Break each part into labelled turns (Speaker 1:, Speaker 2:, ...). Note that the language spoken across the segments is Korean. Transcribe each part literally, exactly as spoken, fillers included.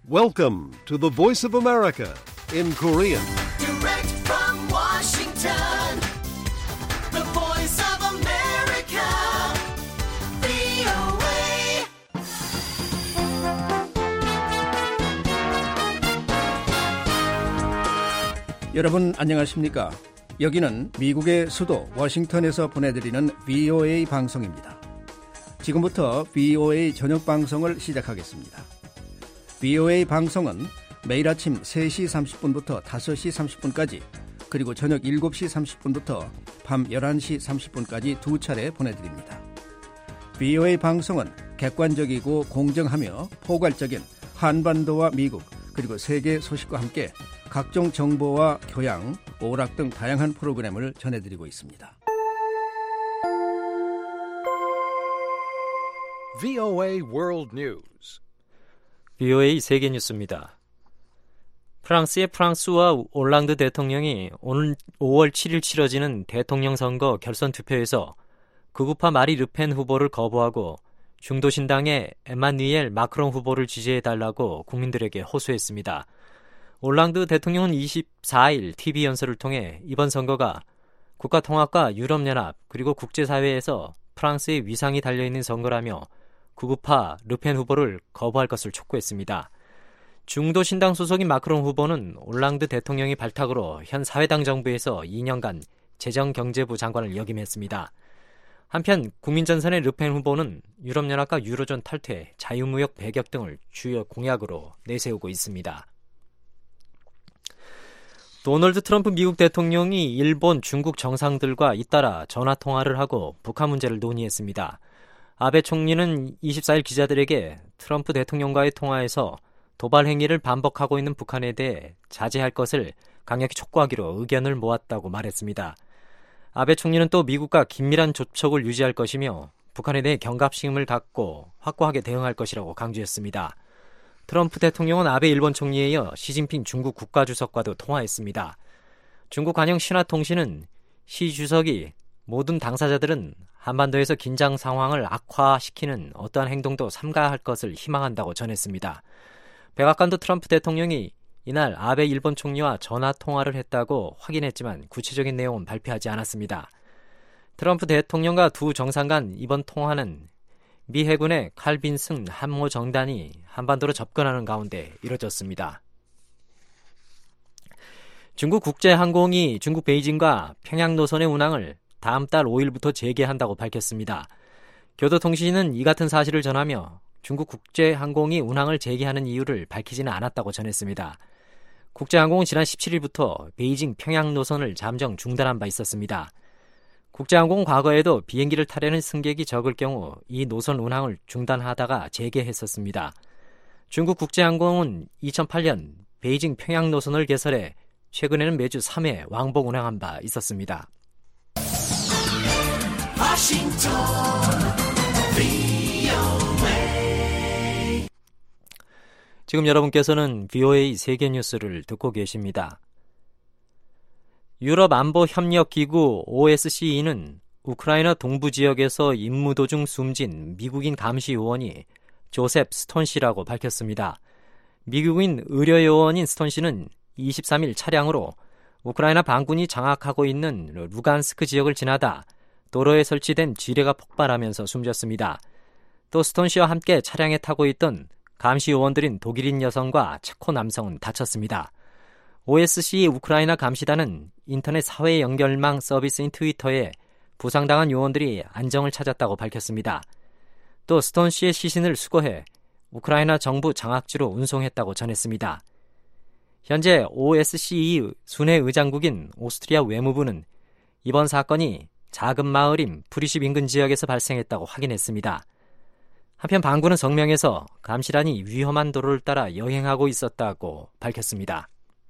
Speaker 1: Welcome to the Voice of America in Korean.
Speaker 2: Direct from Washington, the Voice of America, 브이오에이.
Speaker 3: 여러분 안녕하십니까? 여기는 미국의 수도 워싱턴에서 보내드리는 브이오에이 방송입니다. 지금부터 브이오에이 저녁 방송을 시작하겠습니다. 브이오에이 방송은 매일 아침 세 시 삼십 분부터 다섯 시 삼십 분까지 그리고 저녁 일곱 시 삼십 분부터 밤 열한 시 삼십 분까지 두 차례 보내드립니다. 브이오에이 방송은 객관적이고 공정하며 포괄적인 한반도와 미국 그리고 세계 소식과 함께 각종 정보와 교양, 오락 등 다양한 프로그램을 전해드리고 있습니다.
Speaker 1: 브이오에이 World News.
Speaker 4: 브이오에이 세계 뉴스입니다. 프랑스의 프랑스와 올랑드 대통령이 오늘 오월 칠일 치러지는 대통령 선거 결선 투표에서 극우파 마리 르펜 후보를 거부하고 중도신당의 에마뉘엘 마크롱 후보를 지지해달라고 국민들에게 호소했습니다. 올랑드 대통령은 이십사일 티비 연설을 통해 이번 선거가 국가통합과 유럽연합 그리고 국제사회에서 프랑스의 위상이 달려있는 선거라며 극우파 르펜 후보를 거부할 것을 촉구했습니다. 중도신당 소속인 마크롱 후보는 올랑드 대통령이 발탁으로 현 사회당 정부에서 이 년간 재정경제부 장관을 역임했습니다. 한편 국민전선의 르펜 후보는 유럽연합과 유로존 탈퇴, 자유무역 배격 등을 주요 공약으로 내세우고 있습니다. 도널드 트럼프 미국 대통령이 일본, 중국 정상들과 잇따라 전화통화를 하고 북한 문제를 논의했습니다. 아베 총리는 이십사일 기자들에게 트럼프 대통령과의 통화에서 도발 행위를 반복하고 있는 북한에 대해 자제할 것을 강력히 촉구하기로 의견을 모았다고 말했습니다. 아베 총리는 또 미국과 긴밀한 접촉을 유지할 것이며 북한에 대해 경각심을 갖고 확고하게 대응할 것이라고 강조했습니다. 트럼프 대통령은 아베 일본 총리에 이어 시진핑 중국 국가주석과도 통화했습니다. 중국 관영 신화통신은 시 주석이 모든 당사자들은 한반도에서 긴장 상황을 악화시키는 어떠한 행동도 삼가할 것을 희망한다고 전했습니다. 백악관도 트럼프 대통령이 이날 아베 일본 총리와 전화통화를 했다고 확인했지만 구체적인 내용은 발표하지 않았습니다. 트럼프 대통령과 두 정상 간 이번 통화는 미 해군의 칼빈슨 함모 정단이 한반도로 접근하는 가운데 이뤄졌습니다. 중국 국제항공이 중국 베이징과 평양 노선의 운항을 다음 달 오일부터 재개한다고 밝혔습니다. 교도통신은 이 같은 사실을 전하며 중국 국제항공이 운항을 재개하는 이유를 밝히지는 않았다고 전했습니다. 국제항공은 지난 십칠일부터 베이징 평양 노선을 잠정 중단한 바 있었습니다. 국제항공은 과거에도 비행기를 타려는 승객이 적을 경우 이 노선 운항을 중단하다가 재개했었습니다. 중국 국제항공은 이천팔년 베이징 평양 노선을 개설해 최근에는 매주 삼 회 왕복 운항한 바 있었습니다.
Speaker 2: 워싱턴, 브이오에이.
Speaker 4: 지금 여러분께서는 브이오에이 세계 뉴스를 듣고 계십니다. 유럽 안보 협력 기구 오에스시이는 우크라이나 동부 지역에서 임무 도중 숨진 미국인 감시 요원이 조셉 스톤 씨라고 밝혔습니다. 미국인 의료 요원인 스톤 씨는 이십삼일 차량으로 우크라이나 반군이 장악하고 있는 루간스크 지역을 지나다 도로에 설치된 지뢰가 폭발하면서 숨졌습니다. 또 스톤 씨와 함께 차량에 타고 있던 감시 요원들인 독일인 여성과 체코 남성은 다쳤습니다. 오에스시 우크라이나 감시단은 인터넷 사회 연결망 서비스인 트위터에 부상당한 요원들이 안정을 찾았다고 밝혔습니다. 또 스톤 씨의 시신을 수거해 우크라이나 정부 장악지로 운송했다고 전했습니다. 현재 오에스시이 순회 의장국인 오스트리아 외무부는 이번 사건이 작은 마을인 프리십 인근 지역에서 발생했다고 확인했습니다. 한편 반군은 성명에서 감시단이 위험한 도로를 따라 여행하고 있었다고 밝혔습니다.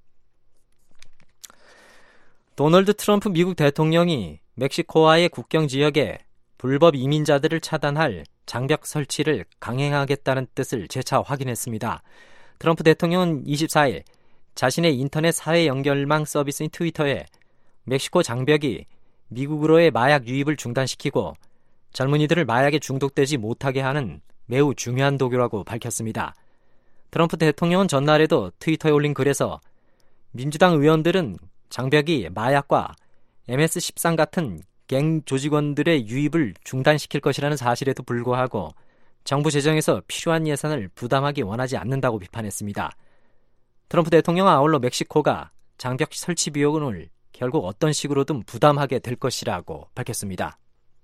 Speaker 4: 도널드 트럼프 미국 대통령이 멕시코와의 국경 지역에 불법 이민자들을 차단할 장벽 설치를 강행하겠다는 뜻을 재차 확인했습니다. 트럼프 대통령은 이십사일 자신의 인터넷 사회 연결망 서비스인 트위터에 멕시코 장벽이 미국으로의 마약 유입을 중단시키고 젊은이들을 마약에 중독되지 못하게 하는 매우 중요한 도구라고 밝혔습니다. 트럼프 대통령은 전날에도 트위터에 올린 글에서 민주당 의원들은 장벽이 마약과 엠에스 십삼 같은 갱 조직원들의 유입을 중단시킬 것이라는 사실에도 불구하고 정부 재정에서 필요한 예산을 부담하기 원하지 않는다고 비판했습니다. 트럼프 대통령은 아울러 멕시코가 장벽 설치 비용을 결국 어떤 식으로든 부담하게 될 것이라고 밝혔습니다.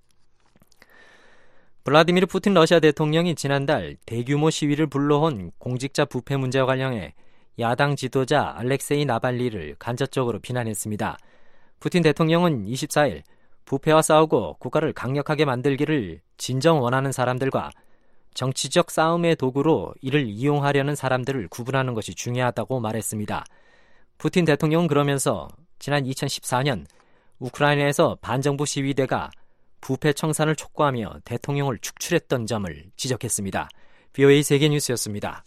Speaker 4: 블라디미르 푸틴 러시아 대통령이 지난달 대규모 시위를 불러온 공직자 부패 문제와 관련해 야당 지도자 알렉세이 나발리를 간접적으로 비난했습니다. 푸틴 대통령은 이십사일 부패와 싸우고 국가를 강력하게 만들기를 진정 원하는 사람들과 정치적 싸움의 도구로 이를 이용하려는 사람들을 구분하는 것이 중요하다고 말했습니다. 푸틴 대통령은 그러면서 지난 이천십사년 우크라이나에서 반정부 시위대가 부패 청산을 촉구하며 대통령을 축출했던 점을 지적했습니다. 브이오에이 세계뉴스였습니다.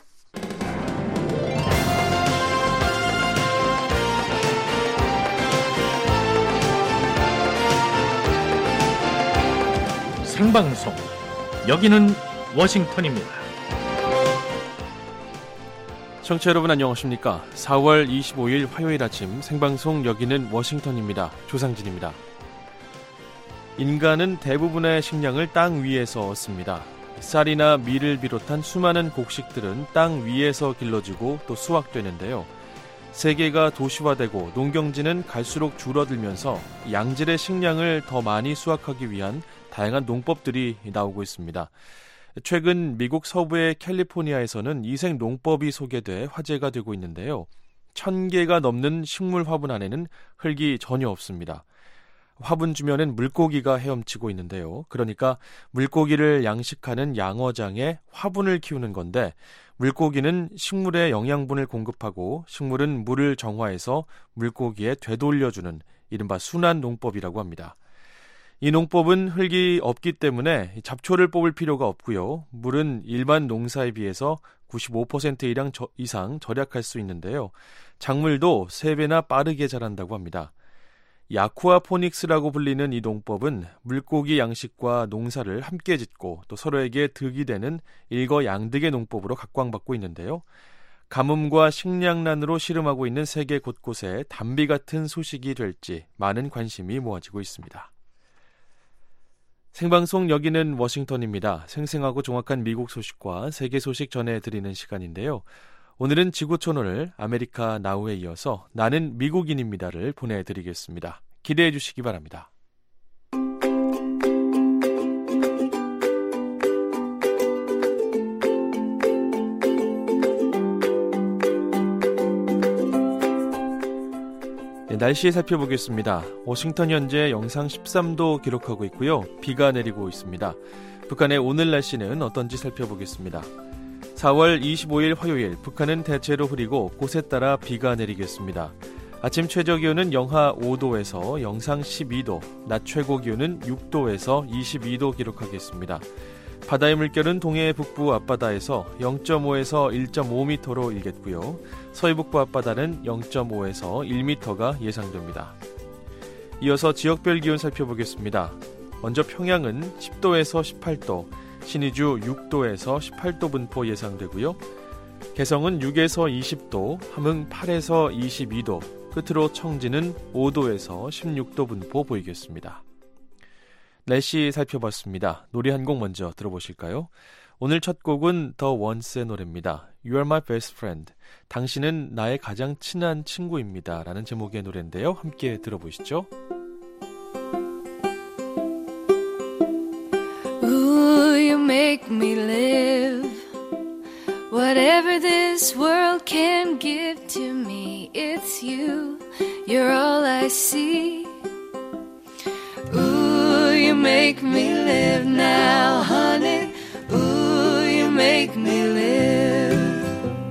Speaker 5: 생방송 여기는 워싱턴입니다.
Speaker 6: 청취자 여러분 안녕하십니까? 사월 이십오일 화요일 아침 생방송 여기는 워싱턴입니다. 조상진입니다. 인간은 대부분의 식량을 땅 위에서 얻습니다. 쌀이나 밀을 비롯한 수많은 곡식들은 땅 위에서 길러지고 또 수확되는데요. 세계가 도시화되고 농경지는 갈수록 줄어들면서 양질의 식량을 더 많이 수확하기 위한 다양한 농법들이 나오고 있습니다. 최근 미국 서부의 캘리포니아에서는 이색 농법이 소개돼 화제가 되고 있는데요. 천 개가 넘는 식물 화분 안에는 흙이 전혀 없습니다. 화분 주변엔 물고기가 헤엄치고 있는데요. 그러니까 물고기를 양식하는 양어장에 화분을 키우는 건데 물고기는 식물에 영양분을 공급하고 식물은 물을 정화해서 물고기에 되돌려주는 이른바 순환 농법이라고 합니다. 이 농법은 흙이 없기 때문에 잡초를 뽑을 필요가 없고요. 물은 일반 농사에 비해서 구십오 퍼센트 이상, 이상 절약할 수 있는데요. 작물도 세 배나 빠르게 자란다고 합니다. 야쿠아포닉스라고 불리는 이 농법은 물고기 양식과 농사를 함께 짓고 또 서로에게 득이 되는 일거양득의 농법으로 각광받고 있는데요. 가뭄과 식량난으로 씨름하고 있는 세계 곳곳에 단비 같은 소식이 될지 많은 관심이 모아지고 있습니다. 생방송 여기는 워싱턴입니다. 생생하고 정확한 미국 소식과 세계 소식 전해드리는 시간인데요. 오늘은 지구촌을 아메리카 나우에 이어서 나는 미국인입니다를 보내드리겠습니다. 기대해 주시기 바랍니다. 네, 날씨 살펴보겠습니다. 워싱턴 현재 영상 십삼도 기록하고 있고요. 비가 내리고 있습니다. 북한의 오늘 날씨는 어떤지 살펴보겠습니다. 사월 이십오일 화요일 북한은 대체로 흐리고 곳에 따라 비가 내리겠습니다. 아침 최저기온은 영하 오도에서 영상 십이도, 낮 최고기온은 육도에서 이십이도 기록하겠습니다. 바다의 물결은 동해 북부 앞바다에서 영점오에서 일점오 미터로 일겠고요. 서해북부 앞바다는 영점오에서 일 미터가 예상됩니다. 이어서 지역별 기온 살펴보겠습니다. 먼저 평양은 십도에서 십팔도, 신의주 육도에서 십팔도 분포 예상되고요. 개성은 육에서 이십도, 함흥 팔에서 이십이도, 끝으로 청진은 오도에서 십육도 분포 보이겠습니다. 날씨 살펴봤습니다. 노래 한 곡 먼저 들어보실까요? 오늘 첫 곡은 더 원스의 노래입니다. You are my best friend. 당신은 나의 가장 친한 친구입니다. 라는 제목의 노래인데요. 함께 들어보시죠.
Speaker 7: Ooh, you make me live. Whatever this world can give to me, it's you. You're all I see. Ooh, you make me live now, honey. Ooh, you make me live.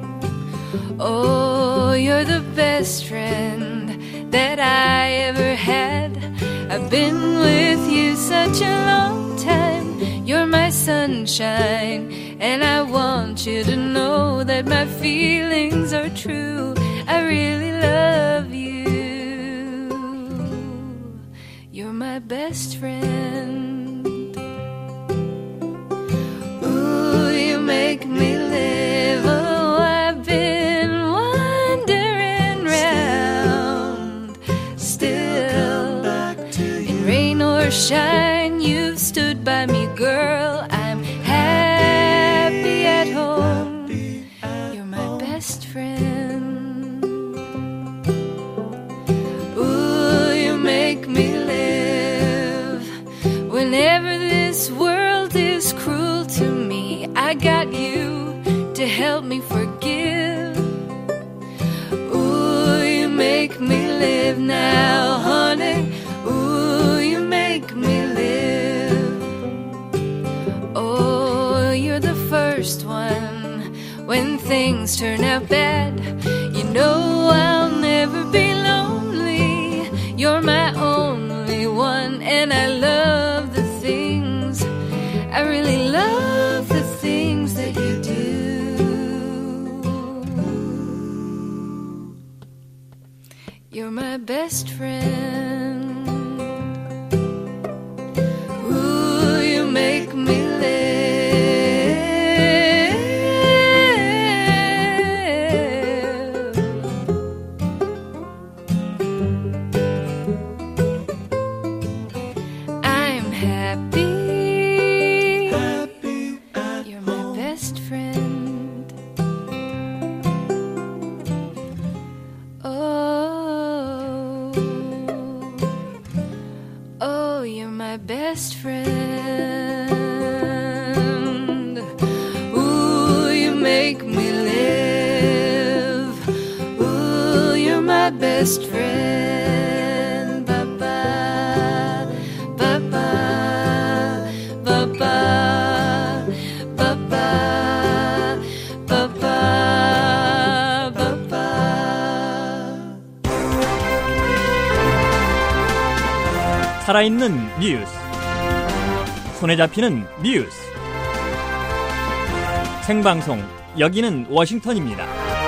Speaker 7: Oh, you're the best friend that I ever had. I've been with you such a long time. You're my sunshine, and I want you to know that my feelings are true. I really love you. You're my best friend. Ooh, you make me live. Oh, me forgive. Ooh, you make me live now, honey. Ooh, you make me live. Oh, you're the first one when things turn out bad. You know I'll never be lonely. You're my only one, and I love the things, I really love the things that you do. You're my best friend. Ooh, you make me live. I'm happy.
Speaker 2: Happy at
Speaker 7: You're my
Speaker 2: home.
Speaker 7: best friend. Oh, oh, you're my best friend. Ooh, you make me live. Ooh, you're my best friend. Ba-ba, ba-ba, ba-ba, ba-ba, ba-ba, ba-ba.
Speaker 8: 살아있는 뉴스, 손에 잡히는 뉴스, 생방송, 여기는 워싱턴입니다.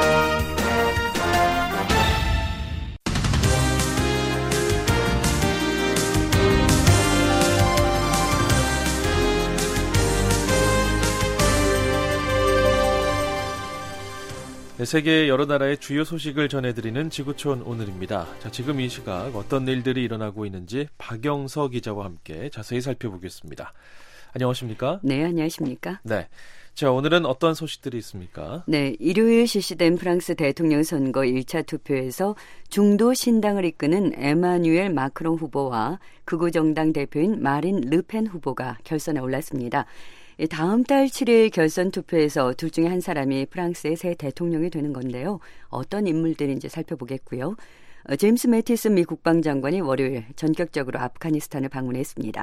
Speaker 6: 네, 세계 여러 나라의 주요 소식을 전해드리는 지구촌 오늘입니다. 자, 지금 이 시각 어떤 일들이 일어나고 있는지 박영서 기자와 함께 자세히 살펴보겠습니다. 안녕하십니까?
Speaker 9: 네, 안녕하십니까?
Speaker 6: 네. 자, 오늘은 어떤 소식들이 있습니까?
Speaker 9: 네, 일요일 실시된 프랑스 대통령 선거 일 차 투표에서 중도 신당을 이끄는 에마뉴엘 마크롱 후보와 극우 정당 대표인 마린 르펜 후보가 결선에 올랐습니다. 다음 달 칠 일 결선 투표에서 둘 중에 한 사람이 프랑스의 새 대통령이 되는 건데요. 어떤 인물들인지 살펴보겠고요. 제임스 매티스 미 국방장관이 월요일 전격적으로 아프가니스탄을 방문했습니다.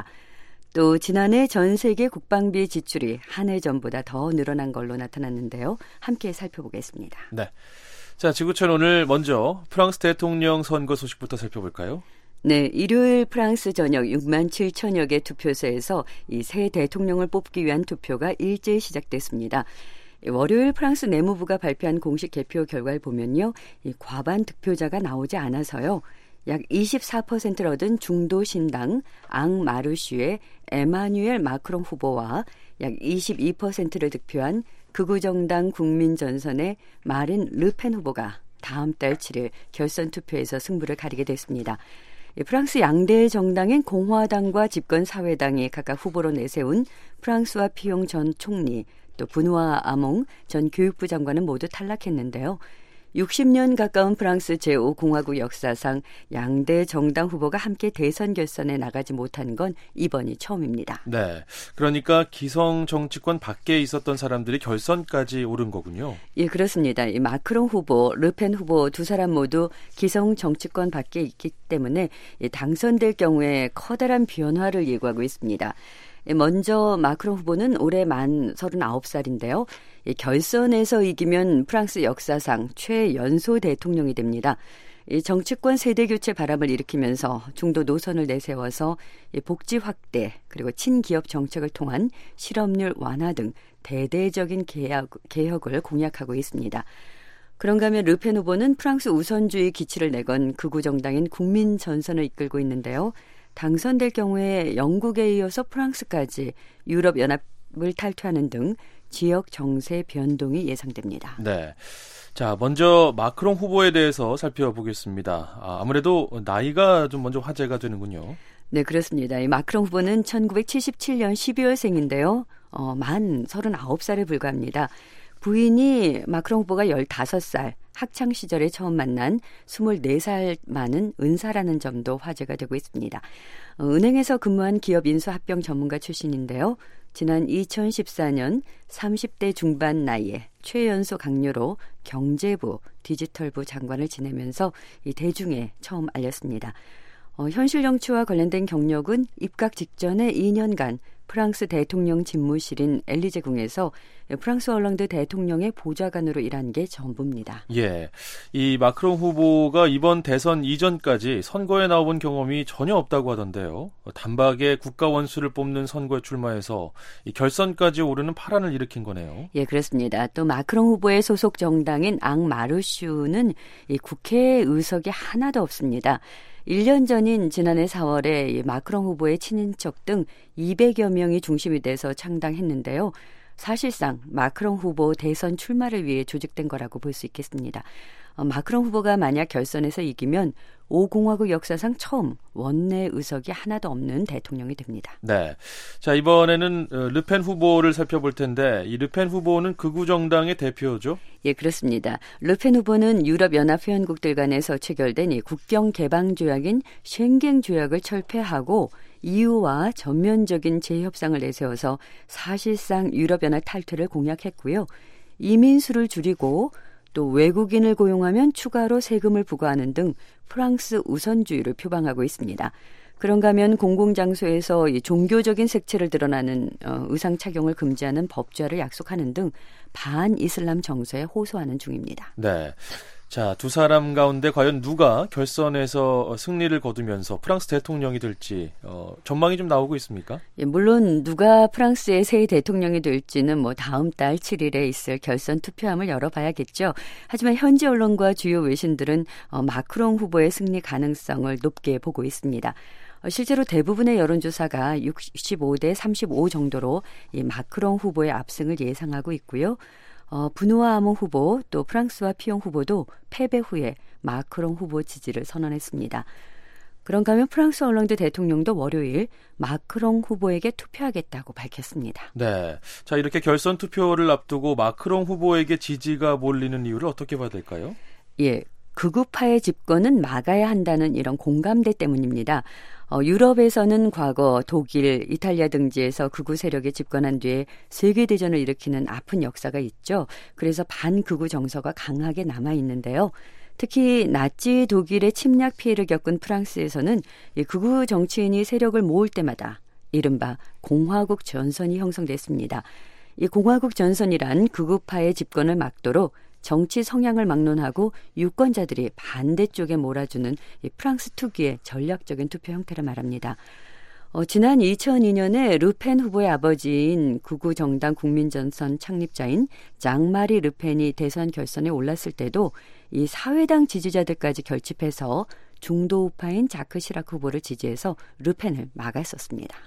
Speaker 9: 또 지난해 전 세계 국방비 지출이 한 해 전보다 더 늘어난 걸로 나타났는데요. 함께 살펴보겠습니다.
Speaker 6: 네. 자, 지구촌 오늘 먼저 프랑스 대통령 선거 소식부터 살펴볼까요?
Speaker 9: 네, 일요일 프랑스 전역 육만 칠천여 개 투표소에서 이 새 대통령을 뽑기 위한 투표가 일제히 시작됐습니다. 월요일 프랑스 내무부가 발표한 공식 개표 결과를 보면요, 이 과반 득표자가 나오지 않아서요, 약 이십사 퍼센트를 얻은 중도 신당 앙 마르슈의 에마뉴엘 마크롱 후보와 약 이십이 퍼센트를 득표한 극우 정당 국민전선의 마린 르펜 후보가 다음 달 칠 일 결선 투표에서 승부를 가리게 됐습니다. 프랑스 양대 정당인 공화당과 집권사회당이 각각 후보로 내세운 프랑스와 피용 전 총리, 또 브누아 아몽 전 교육부 장관은 모두 탈락했는데요. 육십 년 가까운 프랑스 제오 공화국 역사상 양대 정당 후보가 함께 대선 결선에 나가지 못한 건 이번이 처음입니다.
Speaker 6: 네, 그러니까 기성 정치권 밖에 있었던 사람들이 결선까지 오른 거군요.
Speaker 9: 예, 그렇습니다. 이 마크롱 후보, 르펜 후보 두 사람 모두 기성 정치권 밖에 있기 때문에 당선될 경우에 커다란 변화를 예고하고 있습니다. 먼저 마크롱 후보는 올해 만 서른아홉 살인데요. 결선에서 이기면 프랑스 역사상 최연소 대통령이 됩니다. 정치권 세대교체 바람을 일으키면서 중도 노선을 내세워서 복지 확대 그리고 친기업 정책을 통한 실업률 완화 등 대대적인 개혁, 개혁을 공약하고 있습니다. 그런가 하면 르펜 후보는 프랑스 우선주의 기치를 내건 극우 정당인 국민전선을 이끌고 있는데요. 당선될 경우에 영국에 이어서 프랑스까지 유럽연합을 탈퇴하는 등 지역 정세 변동이 예상됩니다.
Speaker 6: 네. 자, 먼저 마크롱 후보에 대해서 살펴보겠습니다. 아, 아무래도 나이가 좀 먼저 화제가 되는군요.
Speaker 9: 네, 그렇습니다. 이 마크롱 후보는 천구백칠십칠 년 십이월생인데요. 어, 만 서른아홉 살에 불과합니다. 부인이 마크롱 후보가 열다섯 살, 학창시절에 처음 만난 스물네 살 많은 은사라는 점도 화제가 되고 있습니다. 어, 은행에서 근무한 기업 인수합병 전문가 출신인데요. 지난 이천십사 년 삼십 대 중반 나이에 최연소 강요로 경제부, 디지털부 장관을 지내면서 이 대중에 처음 알렸습니다. 어, 현실 정치와 관련된 경력은 입각 직전에 이 년간 프랑스 대통령 집무실인 엘리제궁에서 프랑스 올랑드 대통령의 보좌관으로 일한 게 전부입니다.
Speaker 6: 예, 이 마크롱 후보가 이번 대선 이전까지 선거에 나와본 경험이 전혀 없다고 하던데요. 단박에 국가 원수를 뽑는 선거에 출마해서 이 결선까지 오르는 파란을 일으킨 거네요.
Speaker 9: 예, 그렇습니다. 또 마크롱 후보의 소속 정당인 앙마르슈는 이 국회 의석이 하나도 없습니다. 일 년 전인 지난해 사월에 마크롱 후보의 친인척 등 이백여 명이 중심이 돼서 창당했는데요. 사실상 마크롱 후보 대선 출마를 위해 조직된 거라고 볼 수 있겠습니다. 어, 마크롱 후보가 만약 결선에서 이기면 오 공화국 역사상 처음 원내 의석이 하나도 없는 대통령이 됩니다.
Speaker 6: 네, 자 이번에는 르펜 후보를 살펴볼 텐데 이 르펜 후보는 극우 정당의 대표죠?
Speaker 9: 예, 그렇습니다. 르펜 후보는 유럽연합회원국들 간에서 체결된 이 국경 개방 조약인 쉥겐 조약을 철폐하고 이유와 전면적인 재협상을 내세워서 사실상 유럽연합 탈퇴를 공약했고요. 이민수를 줄이고 또 외국인을 고용하면 추가로 세금을 부과하는 등 프랑스 우선주의를 표방하고 있습니다. 그런가 하면 공공장소에서 이 종교적인 색채를 드러나는 어, 의상 착용을 금지하는 법제화를 약속하는 등 반이슬람 정서에 호소하는 중입니다.
Speaker 6: 네. 자, 두 사람 가운데 과연 누가 결선에서 승리를 거두면서 프랑스 대통령이 될지 어, 전망이 좀 나오고 있습니까?
Speaker 9: 예, 물론 누가 프랑스의 새 대통령이 될지는 뭐 다음 달 칠 일에 있을 결선 투표함을 열어봐야겠죠. 하지만 현지 언론과 주요 외신들은 어, 마크롱 후보의 승리 가능성을 높게 보고 있습니다. 어, 실제로 대부분의 여론조사가 육십오 대 삼십오 정도로 이 마크롱 후보의 압승을 예상하고 있고요. 어, 브누아 아몽 후보 또 프랑스와 피용 후보도 패배 후에 마크롱 후보 지지를 선언했습니다. 그런가 하면 프랑스 올랑드 대통령도 월요일 마크롱 후보에게 투표하겠다고 밝혔습니다.
Speaker 6: 네, 자 이렇게 결선 투표를 앞두고 마크롱 후보에게 지지가 몰리는 이유를 어떻게 봐야 될까요?
Speaker 9: 예, 극우파의 집권은 막아야 한다는 이런 공감대 때문입니다. 어, 유럽에서는 과거 독일, 이탈리아 등지에서 극우 세력이 집권한 뒤에 세계대전을 일으키는 아픈 역사가 있죠. 그래서 반극우 정서가 강하게 남아있는데요. 특히 나치 독일의 침략 피해를 겪은 프랑스에서는 이 극우 정치인이 세력을 모을 때마다 이른바 공화국 전선이 형성됐습니다. 이 공화국 전선이란 극우파의 집권을 막도록 정치 성향을 막론하고 유권자들이 반대쪽에 몰아주는 이 프랑스 특유의 전략적인 투표 형태를 말합니다. 어, 지난 이천이 년에 르펜 후보의 아버지인 극우 정당 국민전선 창립자인 장마리 르펜이 대선 결선에 올랐을 때도 이 사회당 지지자들까지 결집해서 중도 우파인 자크 시락 후보를 지지해서 르펜을 막았었습니다.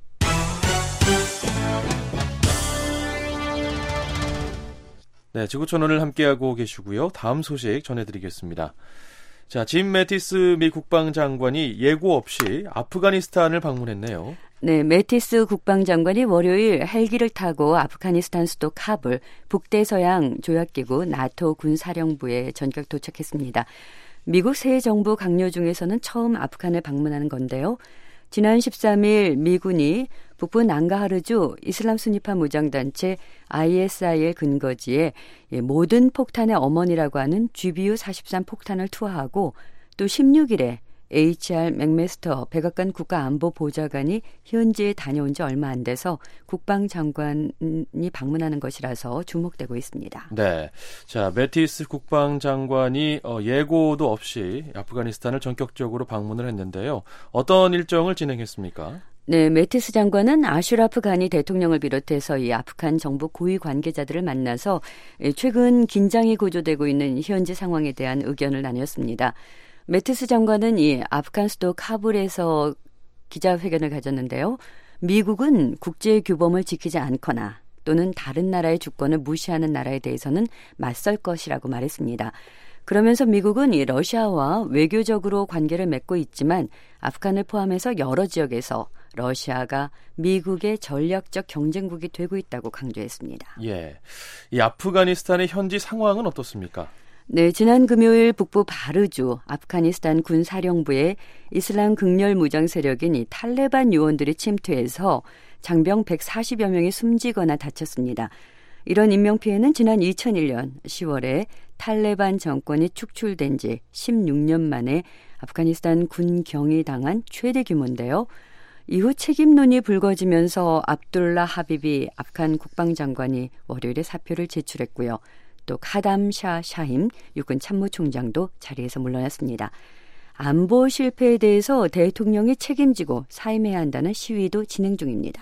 Speaker 6: 네, 지구촌오늘 함께하고 계시고요. 다음 소식 전해드리겠습니다. 자, 짐 매티스 미 국방장관이 예고 없이 아프가니스탄을 방문했네요.
Speaker 9: 네, 매티스 국방장관이 월요일 헬기를 타고 아프가니스탄 수도 카불 북대서양 조약기구 나토 군사령부에 전격 도착했습니다. 미국 새 정부 강요 중에서는 처음 아프간을 방문하는 건데요. 지난 십삼 일 미군이 북부 낭가하르주 이슬람 순위파 무장단체 아이에스아이엘 근거지에 모든 폭탄의 어머니라고 하는 지비유 사십삼 폭탄을 투하하고 또 십육 일에 에이치알 맥메스터 백악관 국가안보보좌관이 현지에 다녀온 지 얼마 안 돼서 국방장관이 방문하는 것이라서 주목되고 있습니다.
Speaker 6: 네, 자 매티스 국방장관이 어, 예고도 없이 아프가니스탄을 전격적으로 방문을 했는데요. 어떤 일정을 진행했습니까?
Speaker 9: 네, 매티스 장관은 아슈라프 가니 대통령을 비롯해서 이 아프간 정부 고위 관계자들을 만나서 최근 긴장이 고조되고 있는 현지 상황에 대한 의견을 나눴습니다. 매티스 장관은 이 아프간 수도 카불에서 기자회견을 가졌는데요. 미국은 국제 규범을 지키지 않거나 또는 다른 나라의 주권을 무시하는 나라에 대해서는 맞설 것이라고 말했습니다. 그러면서 미국은 이 러시아와 외교적으로 관계를 맺고 있지만 아프간을 포함해서 여러 지역에서 러시아가 미국의 전략적 경쟁국이 되고 있다고 강조했습니다.
Speaker 6: 예, 이 아프가니스탄의 현지 상황은 어떻습니까?
Speaker 9: 네, 지난 금요일 북부 바르주 아프가니스탄 군 사령부에 이슬람 극렬 무장 세력인 이 탈레반 요원들이 침투해서 장병 백사십여 명이 숨지거나 다쳤습니다. 이런 인명피해는 지난 이천일 년 시월에 탈레반 정권이 축출된 지 십육 년 만에 아프가니스탄 군경이 당한 최대 규모인데요. 이후 책임론이 불거지면서 압둘라 하비비 아프간 국방장관이 월요일에 사표를 제출했고요. 또 카담 샤 샤힘 육군 참모총장도 자리에서 물러났습니다. 안보 실패에 대해서 대통령이 책임지고 사임해야 한다는 시위도 진행 중입니다.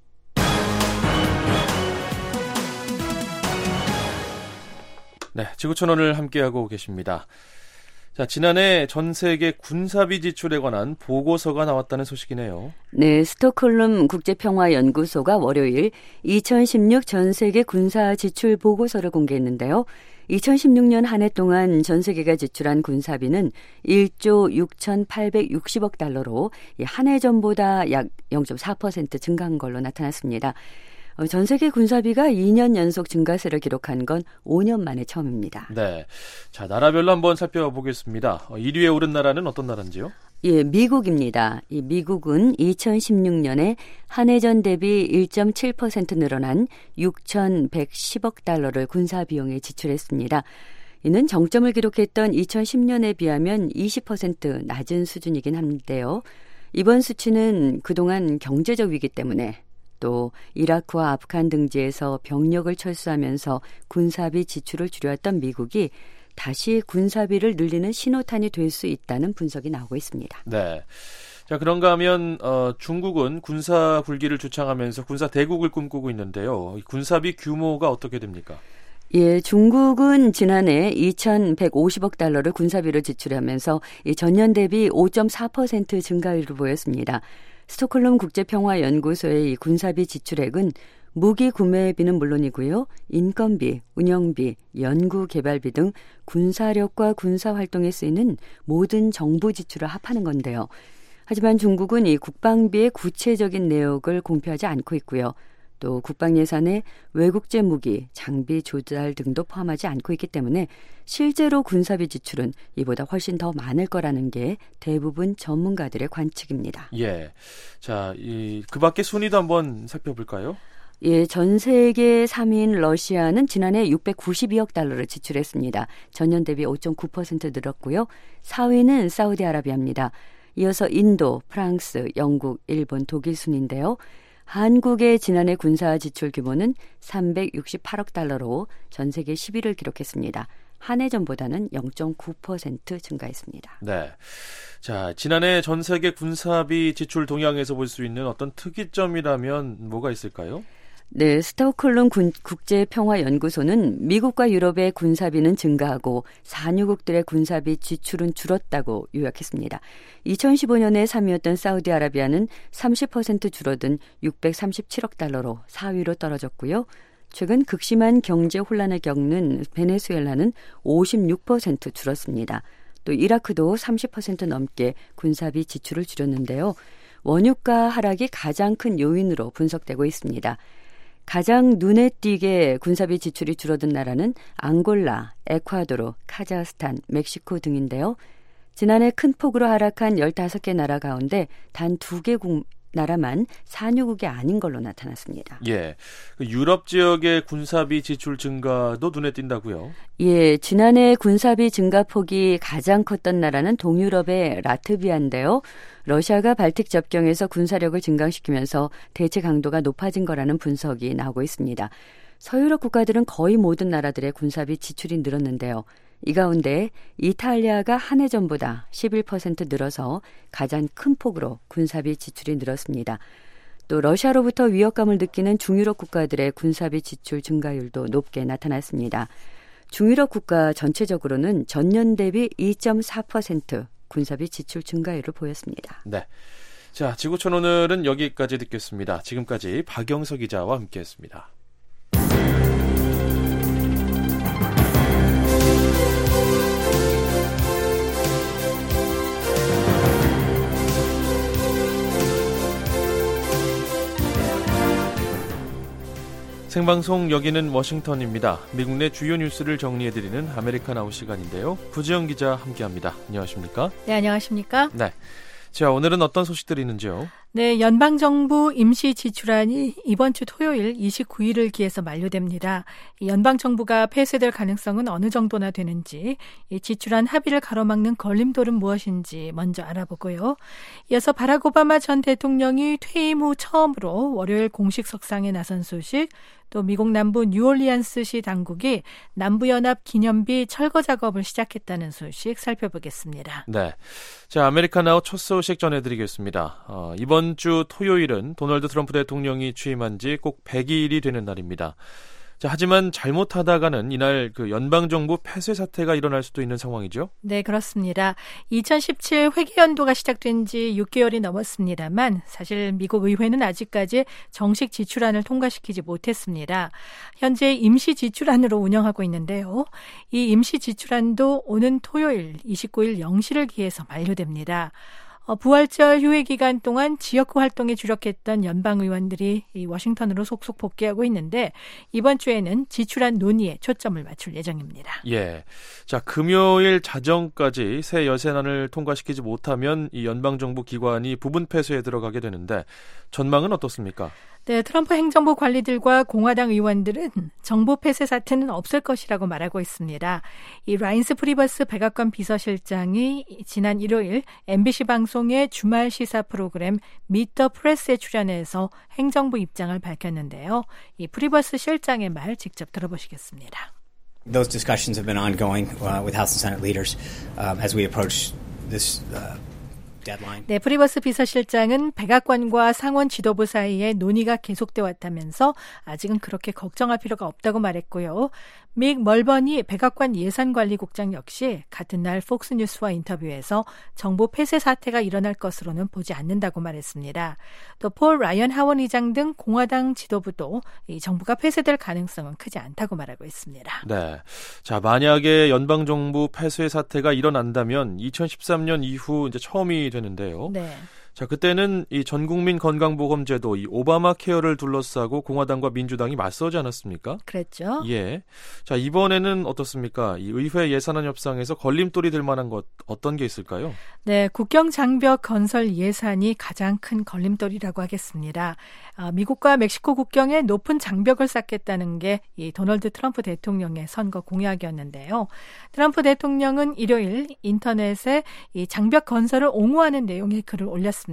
Speaker 6: 네, 지구촌오늘 함께하고 계십니다. 자, 지난해 전 세계 군사비 지출에 관한 보고서가 나왔다는 소식이네요.
Speaker 9: 네, 스톡홀름 국제평화연구소가 월요일 이천십육 전 세계 군사 지출 보고서를 공개했는데요. 이천십육 년 한 해 동안 전 세계가 지출한 군사비는 일조 육천팔백육십억 달러로 한 해 전보다 약 영 점 사 퍼센트 증가한 걸로 나타났습니다. 전 세계 군사비가 이 년 연속 증가세를 기록한 건 오 년 만에 처음입니다.
Speaker 6: 네, 자 나라별로 한번 살펴보겠습니다. 일 위에 오른 나라는 어떤 나라인지요?
Speaker 9: 예, 미국입니다. 이 미국은 이천십육 년에 한 해 전 대비 일 점 칠 퍼센트 늘어난 육천백십억 달러를 군사 비용에 지출했습니다. 이는 정점을 기록했던 이천십 년에 비하면 이십 퍼센트 낮은 수준이긴 한데요. 이번 수치는 그동안 경제적 위기 때문에 또 이라크와 아프간 등지에서 병력을 철수하면서 군사비 지출을 줄여왔던 미국이 다시 군사비를 늘리는 신호탄이 될 수 있다는 분석이 나오고 있습니다.
Speaker 6: 네. 자, 그런가 하면 어, 중국은 군사 굴기를 주창하면서 군사 대국을 꿈꾸고 있는데요. 군사비 규모가 어떻게 됩니까?
Speaker 9: 예, 중국은 지난해 이천백오십억 달러를 군사비로 지출하면서 전년 대비 오 점 사 퍼센트 증가율을 보였습니다. 스톡홀름 국제평화연구소의 이 군사비 지출액은 무기 구매비는 물론이고요. 인건비, 운영비, 연구개발비 등 군사력과 군사활동에 쓰이는 모든 정부 지출을 합하는 건데요. 하지만 중국은 이 국방비의 구체적인 내역을 공표하지 않고 있고요. 또 국방 예산에 외국제 무기, 장비 조달 등도 포함하지 않고 있기 때문에 실제로 군사비 지출은 이보다 훨씬 더 많을 거라는 게 대부분 전문가들의 관측입니다.
Speaker 6: 예, 자, 이, 그 밖에 순위도 한번 살펴볼까요?
Speaker 9: 예, 전 세계 삼 위인 러시아는 지난해 육백구십이억 달러를 지출했습니다. 전년 대비 오 점 구 퍼센트 늘었고요. 사 위는 사우디아라비아입니다. 이어서 인도, 프랑스, 영국, 일본, 독일 순인데요. 한국의 지난해 군사 지출 규모는 삼백육십팔억 달러로 전 세계 십 위를 기록했습니다. 한 해 전보다는 영 점 구 퍼센트 증가했습니다.
Speaker 6: 네. 자, 지난해 전 세계 군사비 지출 동향에서 볼 수 있는 어떤 특이점이라면 뭐가 있을까요?
Speaker 9: 네, 스톡홀름 국제평화연구소는 미국과 유럽의 군사비는 증가하고 산유국들의 군사비 지출은 줄었다고 요약했습니다. 이천십오 년에 삼 위였던 사우디아라비아는 삼십 퍼센트 줄어든 육백삼십칠억 달러로 사 위로 떨어졌고요. 최근 극심한 경제 혼란을 겪는 베네수엘라는 오십육 퍼센트 줄었습니다. 또 이라크도 삼십 퍼센트 넘게 군사비 지출을 줄였는데요. 원유가 하락이 가장 큰 요인으로 분석되고 있습니다. 가장 눈에 띄게 군사비 지출이 줄어든 나라는 앙골라, 에콰도르, 카자흐스탄, 멕시코 등인데요. 지난해 큰 폭으로 하락한 열다섯 개 나라 가운데 단 두 개 나라만 산유국이 아닌 걸로 나타났습니다.
Speaker 6: 예, 유럽 지역의 군사비 지출 증가도 눈에 띈다고요?
Speaker 9: 예, 지난해 군사비 증가폭이 가장 컸던 나라는 동유럽의 라트비아인데요. 러시아가 발틱 접경에서 군사력을 증강시키면서 대체 강도가 높아진 거라는 분석이 나오고 있습니다. 서유럽 국가들은 거의 모든 나라들의 군사비 지출이 늘었는데요. 이 가운데 이탈리아가 한 해 전보다 십일 퍼센트 늘어서 가장 큰 폭으로 군사비 지출이 늘었습니다. 또 러시아로부터 위협감을 느끼는 중유럽 국가들의 군사비 지출 증가율도 높게 나타났습니다. 중유럽 국가 전체적으로는 전년 대비 이 점 사 퍼센트 군사비 지출 증가율을 보였습니다.
Speaker 6: 네, 자, 지구촌 오늘은 여기까지 듣겠습니다. 지금까지 박영석 기자와 함께했습니다. 생방송 여기는 워싱턴입니다. 미국 내 주요 뉴스를 정리해드리는 아메리칸 아웃 시간인데요. 구지영 기자 함께합니다. 안녕하십니까?
Speaker 10: 네, 안녕하십니까?
Speaker 6: 네. 자, 오늘은 어떤 소식들이 있는지요?
Speaker 10: 네, 연방정부 임시 지출안이 이번 주 토요일 이십구 일을 기해서 만료됩니다. 연방정부가 폐쇄될 가능성은 어느 정도나 되는지, 이 지출안 합의를 가로막는 걸림돌은 무엇인지 먼저 알아보고요. 이어서 바락 오바마 전 대통령이 퇴임 후 처음으로 월요일 공식 석상에 나선 소식, 또 미국 남부 뉴올리언스시 당국이 남부연합 기념비 철거 작업을 시작했다는 소식 살펴보겠습니다.
Speaker 6: 네, 자, 아메리칸 아웃 첫 소식 전해드리겠습니다. 어, 이번 주 토요일은 도널드 트럼프 대통령이 취임한 지 꼭 백 일이 되는 날입니다. 자, 하지만 잘못하다가는 이날 그 연방정부 폐쇄 사태가 일어날 수도 있는 상황이죠?
Speaker 10: 네, 그렇습니다. 이천십칠 회계연도가 시작된 지 육 개월이 넘었습니다만 사실 미국 의회는 아직까지 정식 지출안을 통과시키지 못했습니다. 현재 임시 지출안으로 운영하고 있는데요. 이 임시 지출안도 오는 토요일 이십구 일 영 시를 기해서 만료됩니다. 어, 부활절 휴회 기간 동안 지역구 활동에 주력했던 연방 의원들이 이 워싱턴으로 속속 복귀하고 있는데 이번 주에는 지출안 논의에 초점을 맞출 예정입니다.
Speaker 6: 예, 자, 금요일 자정까지 새 예산안을 통과시키지 못하면 이 연방정부 기관이 부분 폐쇄에 들어가게 되는데 전망은 어떻습니까?
Speaker 10: 네, 트럼프 행정부 관리들과 공화당 의원들은 정부 폐쇄 사태는 없을 것이라고 말하고 있습니다. 이 라인스 프리버스 백악관 비서실장이 지난 일요일 엠비씨 방송의 주말 시사 프로그램 미트 더 프레스에 출연해서 행정부 입장을 밝혔는데요. 이 프리버스 실장의 말 직접 들어보시겠습니다.
Speaker 11: Those discussions have been ongoing uh, with House and Senate leaders um, as we approach this uh,
Speaker 10: 네, 프리버스 비서실장은 백악관과 상원 지도부 사이에 논의가 계속돼 왔다면서 아직은 그렇게 걱정할 필요가 없다고 말했고요. 믹 멀버니 백악관 예산관리국장 역시 같은 날 폭스뉴스와 인터뷰에서 정부 폐쇄 사태가 일어날 것으로는 보지 않는다고 말했습니다. 또 폴 라이언 하원 의장 등 공화당 지도부도 이 정부가 폐쇄될 가능성은 크지 않다고 말하고 있습니다.
Speaker 6: 네, 자, 만약에 연방정부 폐쇄 사태가 일어난다면 이천십삼 년 이후 이제 처음이 되는데요.
Speaker 10: 네.
Speaker 6: 자, 그때는 이 전국민 건강보험제도 이 오바마 케어를 둘러싸고 공화당과 민주당이 맞서지 않았습니까?
Speaker 10: 그랬죠.
Speaker 6: 예. 자, 이번에는 어떻습니까? 이 의회 예산안 협상에서 걸림돌이 될 만한 것 어떤 게 있을까요?
Speaker 10: 네, 국경 장벽 건설 예산이 가장 큰 걸림돌이라고 하겠습니다. 아, 미국과 멕시코 국경에 높은 장벽을 쌓겠다는 게 이 도널드 트럼프 대통령의 선거 공약이었는데요. 트럼프 대통령은 일요일 인터넷에 이 장벽 건설을 옹호하는 내용의 글을 올렸습니다.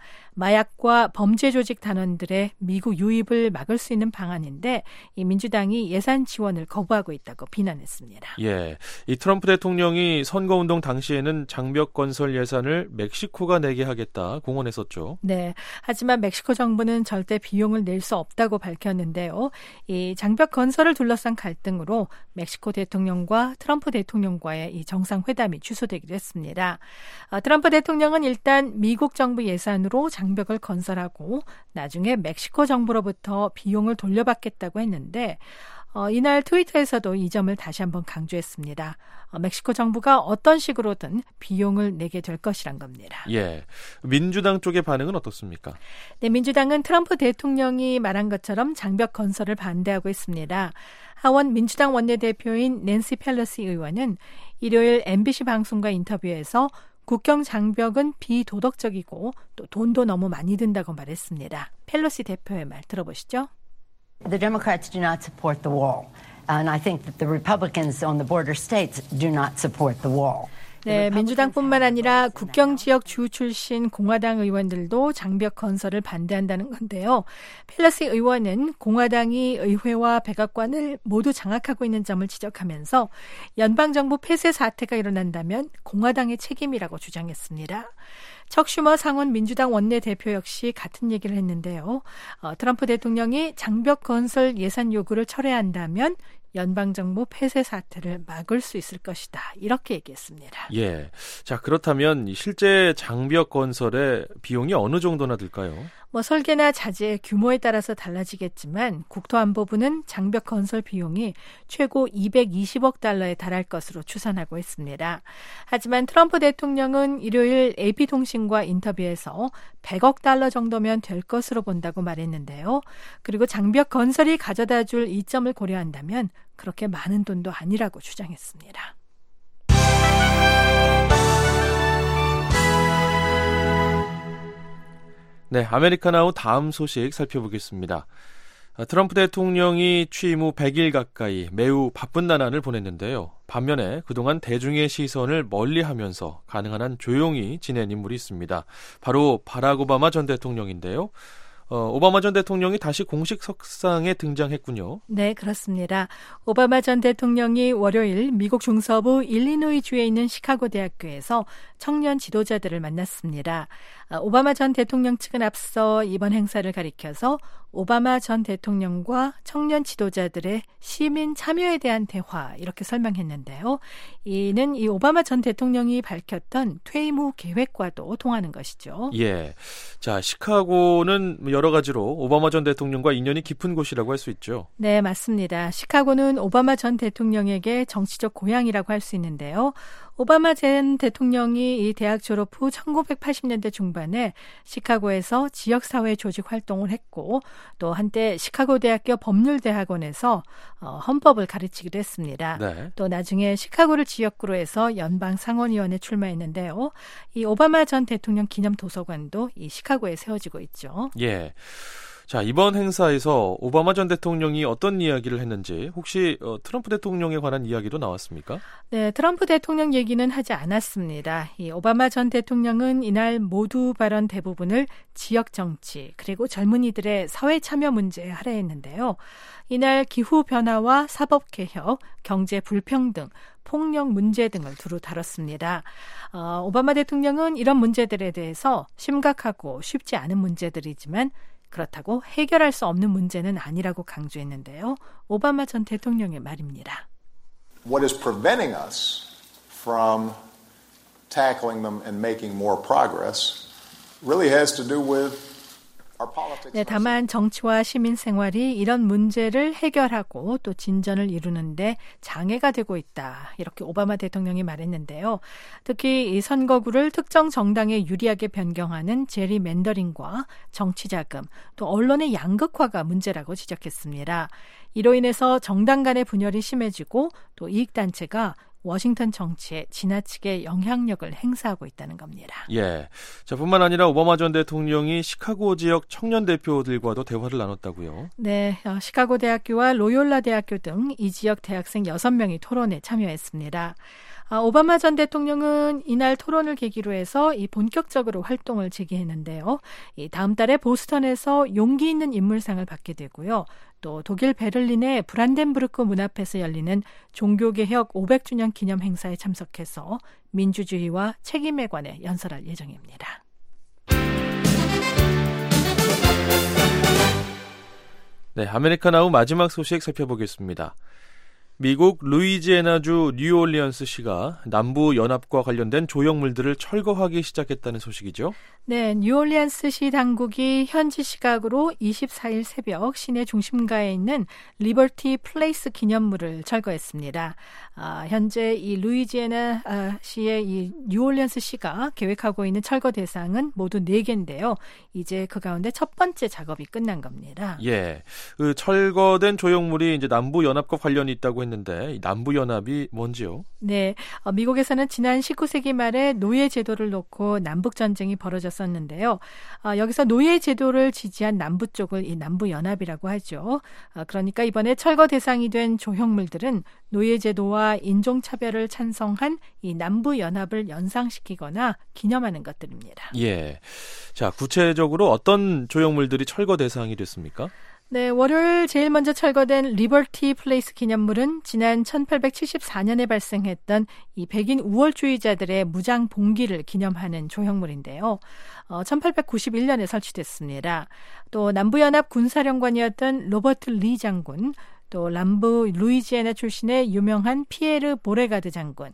Speaker 10: 마약과 범죄 조직 단원들의 미국 유입을 막을 수 있는 방안인데 이 민주당이 예산 지원을 거부하고 있다고 비난했습니다.
Speaker 6: 예, 이 트럼프 대통령이 선거운동 당시에는 장벽 건설 예산을 멕시코가 내게 하겠다 공언했었죠.
Speaker 10: 네, 하지만 멕시코 정부는 절대 비용을 낼 수 없다고 밝혔는데요. 이 장벽 건설을 둘러싼 갈등으로 멕시코 대통령과 트럼프 대통령과의 이 정상회담이 취소되기도 했습니다. 아, 트럼프 대통령은 일단 미국 정부 예산으로 장벽을 건설하고 나중에 멕시코 정부로부터 비용을 돌려받겠다고 했는데 어, 이날 트위터에서도 이 점을 다시 한번 강조했습니다. 어, 멕시코 정부가 어떤 식으로든 비용을 내게 될 것이란 겁니다.
Speaker 6: 예, 민주당 쪽의 반응은 어떻습니까?
Speaker 10: 네, 민주당은 트럼프 대통령이 말한 것처럼 장벽 건설을 반대하고 있습니다. 하원 민주당 원내대표인 낸시 펠로시 의원은 일요일 엠비씨 방송과 인터뷰에서 국경 장벽은 비도덕적이고 또 돈도 너무 많이 든다고 말했습니다. 펠로시 대표의 말 들어보시죠.
Speaker 12: The Democrats do not support the wall. And I think that the Republicans on the border states do not support the wall.
Speaker 10: 네, 민주당뿐만 아니라 국경 지역 주 출신 공화당 의원들도 장벽 건설을 반대한다는 건데요. 펠로시 의원은 공화당이 의회와 백악관을 모두 장악하고 있는 점을 지적하면서 연방정부 폐쇄 사태가 일어난다면 공화당의 책임이라고 주장했습니다. 척 슈머 상원 민주당 원내대표 역시 같은 얘기를 했는데요. 어, 트럼프 대통령이 장벽 건설 예산 요구를 철회한다면 연방정부 폐쇄 사태를 막을 수 있을 것이다. 이렇게 얘기했습니다.
Speaker 6: 예. 자, 그렇다면 실제 장벽 건설의 비용이 어느 정도나 들까요?
Speaker 10: 뭐 설계나 자재 규모에 따라서 달라지겠지만 국토안보부는 장벽 건설 비용이 최고 이백이십억 달러에 달할 것으로 추산하고 있습니다. 하지만 트럼프 대통령은 일요일 에이피통신과 인터뷰에서 백억 달러 정도면 될 것으로 본다고 말했는데요. 그리고 장벽 건설이 가져다 줄 이점을 고려한다면 그렇게 많은 돈도 아니라고 주장했습니다.
Speaker 6: 네, 아메리카나우 다음 소식 살펴보겠습니다. 트럼프 대통령이 취임 후 백 일 가까이 매우 바쁜 나날을 보냈는데요. 반면에 그동안 대중의 시선을 멀리하면서 가능한 한 조용히 지낸 인물이 있습니다. 바로 바락 오바마 전 대통령인데요. 어, 오바마 전 대통령이 다시 공식 석상에 등장했군요.
Speaker 10: 네, 그렇습니다. 오바마 전 대통령이 월요일 미국 중서부 일리노이주에 있는 시카고 대학교에서 청년 지도자들을 만났습니다. 오바마 전 대통령 측은 앞서 이번 행사를 가리켜서 오바마 전 대통령과 청년 지도자들의 시민 참여에 대한 대화 이렇게 설명했는데요. 이는 이 오바마 전 대통령이 밝혔던 퇴임 후 계획과도 통하는 것이죠.
Speaker 6: 예, 자 시카고는 여러 가지로 오바마 전 대통령과 인연이 깊은 곳이라고 할 수 있죠.
Speaker 10: 네, 맞습니다. 시카고는 오바마 전 대통령에게 정치적 고향이라고 할 수 있는데요. 오바마 전 대통령이 이 대학 졸업 후 천구백팔십 년대 중반에 시카고에서 지역사회 조직 활동을 했고 또 한때 시카고 대학교 법률대학원에서 헌법을 가르치기도 했습니다.
Speaker 6: 네.
Speaker 10: 또 나중에 시카고를 지역구로 해서 연방상원의원에 출마했는데요. 이 오바마 전 대통령 기념 도서관도 이 시카고에 세워지고 있죠.
Speaker 6: 예. 자, 이번 행사에서 오바마 전 대통령이 어떤 이야기를 했는지 혹시 어, 트럼프 대통령에 관한 이야기도 나왔습니까?
Speaker 10: 네, 트럼프 대통령 얘기는 하지 않았습니다. 이 오바마 전 대통령은 이날 모두 발언 대부분을 지역 정치 그리고 젊은이들의 사회 참여 문제에 할애했는데요. 이날 기후변화와 사법개혁, 경제 불평등, 폭력 문제 등을 두루 다뤘습니다. 어, 오바마 대통령은 이런 문제들에 대해서 심각하고 쉽지 않은 문제들이지만 그렇다고 해결할 수 없는 문제는 아니라고 강조했는데요. 오바마 전 대통령의 말입니다.
Speaker 13: What is preventing us from tackling them and making more progress really has to do with our politics.
Speaker 10: 네, 다만 정치와 시민 생활이 이런 문제를 해결하고 또 진전을 이루는데 장애가 되고 있다. 이렇게 오바마 대통령이 말했는데요. 특히 이 선거구를 특정 정당에 유리하게 변경하는 제리 맨더링과 정치자금, 또 언론의 양극화가 문제라고 지적했습니다. 이로 인해서 정당 간의 분열이 심해지고 또 이익단체가 워싱턴 정치에 지나치게 영향력을 행사하고 있다는 겁니다.
Speaker 6: 예. 자, 뿐만 아니라 오바마 전 대통령이 시카고 지역 청년 대표들과도 대화를 나눴다고요?
Speaker 10: 네. 시카고 대학교와 로욜라 대학교 등 이 지역 대학생 여섯 명이 토론에 참여했습니다. 아, 오바마 전 대통령은 이날 토론을 계기로 해서 이 본격적으로 활동을 재개했는데요. 이 다음 달에 보스턴에서 용기 있는 인물상을 받게 되고요. 또 독일 베를린의 브란덴부르크 문 앞에서 열리는 종교개혁 오백 주년 기념 행사에 참석해서 민주주의와 책임에 관해 연설할 예정입니다.
Speaker 6: 네, 아메리카나우 마지막 소식 살펴보겠습니다. 미국 루이지애나주 뉴올리언스시가 남부 연합과 관련된 조형물들을 철거하기 시작했다는 소식이죠.
Speaker 10: 네, 뉴올리언스시 당국이 현지 시각으로 이십사 일 새벽 시내 중심가에 있는 리버티 플레이스 기념물을 철거했습니다. 아, 현재 이 루이지애나시의 이 뉴올리언스시가 계획하고 있는 철거 대상은 모두 네 개인데요. 이제 그 가운데 첫 번째 작업이 끝난 겁니다.
Speaker 6: 예, 그 철거된 조형물이 이제 남부 연합과 관련이 있다고 했는데 이 남부 연합이 뭔지요?
Speaker 10: 네, 어, 미국에서는 지난 십구 세기 말에 노예 제도를 놓고 남북 전쟁이 벌어졌었는데요. 어, 여기서 노예 제도를 지지한 남부 쪽을 이 남부 연합이라고 하죠. 어, 그러니까 이번에 철거 대상이 된 조형물들은 노예 제도와 인종 차별을 찬성한 이 남부 연합을 연상시키거나 기념하는 것들입니다.
Speaker 6: 예, 자 구체적으로 어떤 조형물들이 철거 대상이 됐습니까?
Speaker 10: 네, 월요일 제일 먼저 철거된 리버티 플레이스 기념물은 지난 천팔백칠십사 년에 발생했던 이 백인 우월주의자들의 무장 봉기를 기념하는 조형물인데요. 어, 천팔백구십일 년에 설치됐습니다. 또 남부연합 군사령관이었던 로버트 리 장군, 또 남부 루이지애나 출신의 유명한 피에르 보레가드 장군,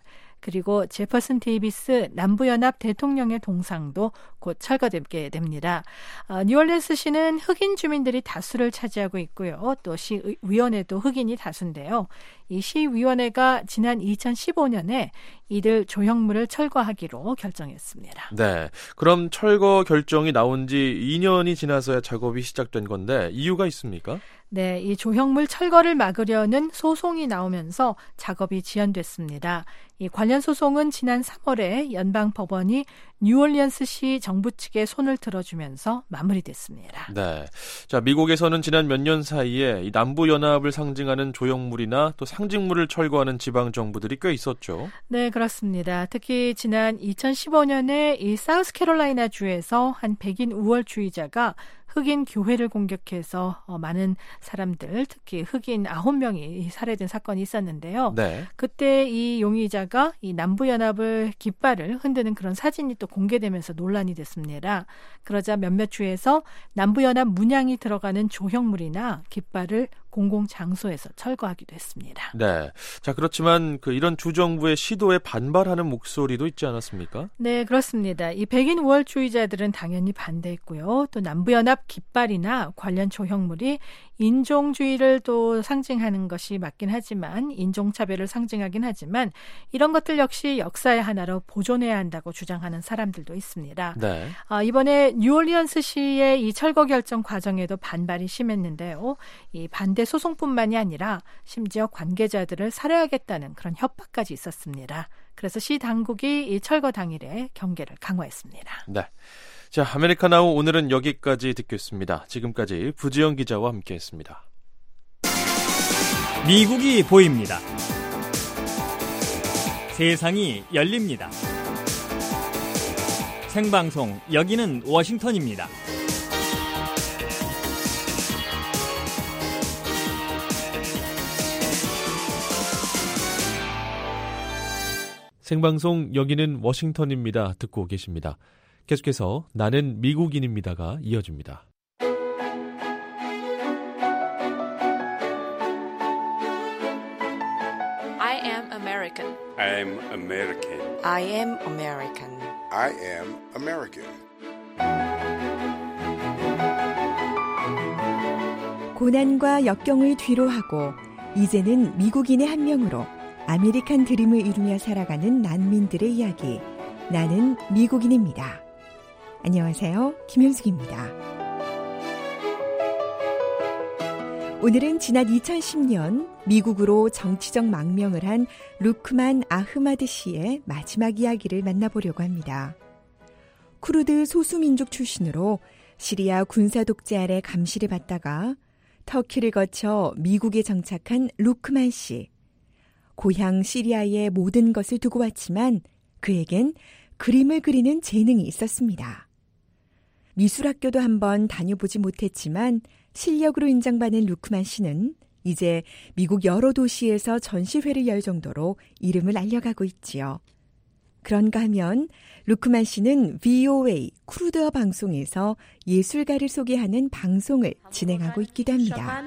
Speaker 10: 그리고 제퍼슨 데이비스 남부연합 대통령의 동상도 곧 철거되게 됩니다. 어, 뉴올리언스시는 흑인 주민들이 다수를 차지하고 있고요. 또 시위원회도 흑인이 다수인데요. 이 시위원회가 지난 이천십오 년에 이들 조형물을 철거하기로 결정했습니다.
Speaker 6: 네, 그럼 철거 결정이 나온 지 이 년이 지나서야 작업이 시작된 건데 이유가 있습니까?
Speaker 10: 네, 이 조형물 철거를 막으려는 소송이 나오면서 작업이 지연됐습니다. 이 관련 소송은 지난 삼월에 연방 법원이 뉴올리언스시 정부 측에 손을 들어주면서 마무리됐습니다.
Speaker 6: 네, 자 미국에서는 지난 몇 년 사이에 이 남부 연합을 상징하는 조형물이나 또 상징물을 철거하는 지방 정부들이 꽤 있었죠.
Speaker 10: 네, 그렇습니다. 특히 지난 이천십오 년에 이 사우스캐롤라이나 주에서 한 백인 우월주의자가 흑인 교회를 공격해서 어, 많은 사람들, 특히 흑인 아홉 명이 살해된 사건이 있었는데요.
Speaker 6: 네.
Speaker 10: 그때 이 용의자가 이 남부연합을 깃발을 흔드는 그런 사진이 또 공개되면서 논란이 됐습니다. 그러자 몇몇 주에서 남부연합 문양이 들어가는 조형물이나 깃발을 공공장소에서 철거하기도 했습니다.
Speaker 6: 네. 자, 그렇지만 그 이런 주정부의 시도에 반발하는 목소리도 있지 않았습니까?
Speaker 10: 네, 그렇습니다. 이 백인 우월주의자들은 당연히 반대했고요. 또 남부연합 깃발이나 관련 조형물이 인종주의를 또 상징하는 것이 맞긴 하지만 인종차별을 상징하긴 하지만 이런 것들 역시 역사의 하나로 보존해야 한다고 주장하는 사람들도 있습니다.
Speaker 6: 네.
Speaker 10: 아, 이번에 뉴올리언스시의 이 철거 결정 과정에도 반발이 심했는데요. 이 반대 소송뿐만이 아니라 심지어 관계자들을 살해하겠다는 그런 협박까지 있었습니다. 그래서 시 당국이 이 철거 당일에 경계를 강화했습니다.
Speaker 6: 네. 자, 아메리카나우 오늘은 여기까지 듣겠습니다. 지금까지 부지영 기자와 함께했습니다.
Speaker 8: 미국이 보입니다. 세상이 열립니다. 생방송 여기는 워싱턴입니다.
Speaker 6: 생방송 여기는 워싱턴입니다. 듣고 계십니다. 계속해서 나는 미국인입니다가 이어집니다.
Speaker 14: I am American.
Speaker 15: I am American.
Speaker 16: I am American.
Speaker 15: I am American.
Speaker 17: 고난과 역경을 뒤로하고 이제는 미국인의 한 명으로 아메리칸 드림을 이루며 살아가는 난민들의 이야기. 나는 미국인입니다. 안녕하세요. 김현숙입니다. 오늘은 지난 이천십 년 미국으로 정치적 망명을 한 루크만 아흐마드 씨의 마지막 이야기를 만나보려고 합니다. 쿠르드 소수민족 출신으로 시리아 군사 독재 아래 감시를 받다가 터키를 거쳐 미국에 정착한 루크만 씨. 고향 시리아의 모든 것을 두고 왔지만 그에겐 그림을 그리는 재능이 있었습니다. 미술학교도 한번 다녀보지 못했지만 실력으로 인정받는 루크만 씨는 이제 미국 여러 도시에서 전시회를 열 정도로 이름을 알려가고 있지요. 그런가 하면 루크만 씨는 브이오에이 쿠르드어 방송에서 예술가를 소개하는 방송을 진행하고 있기도 합니다.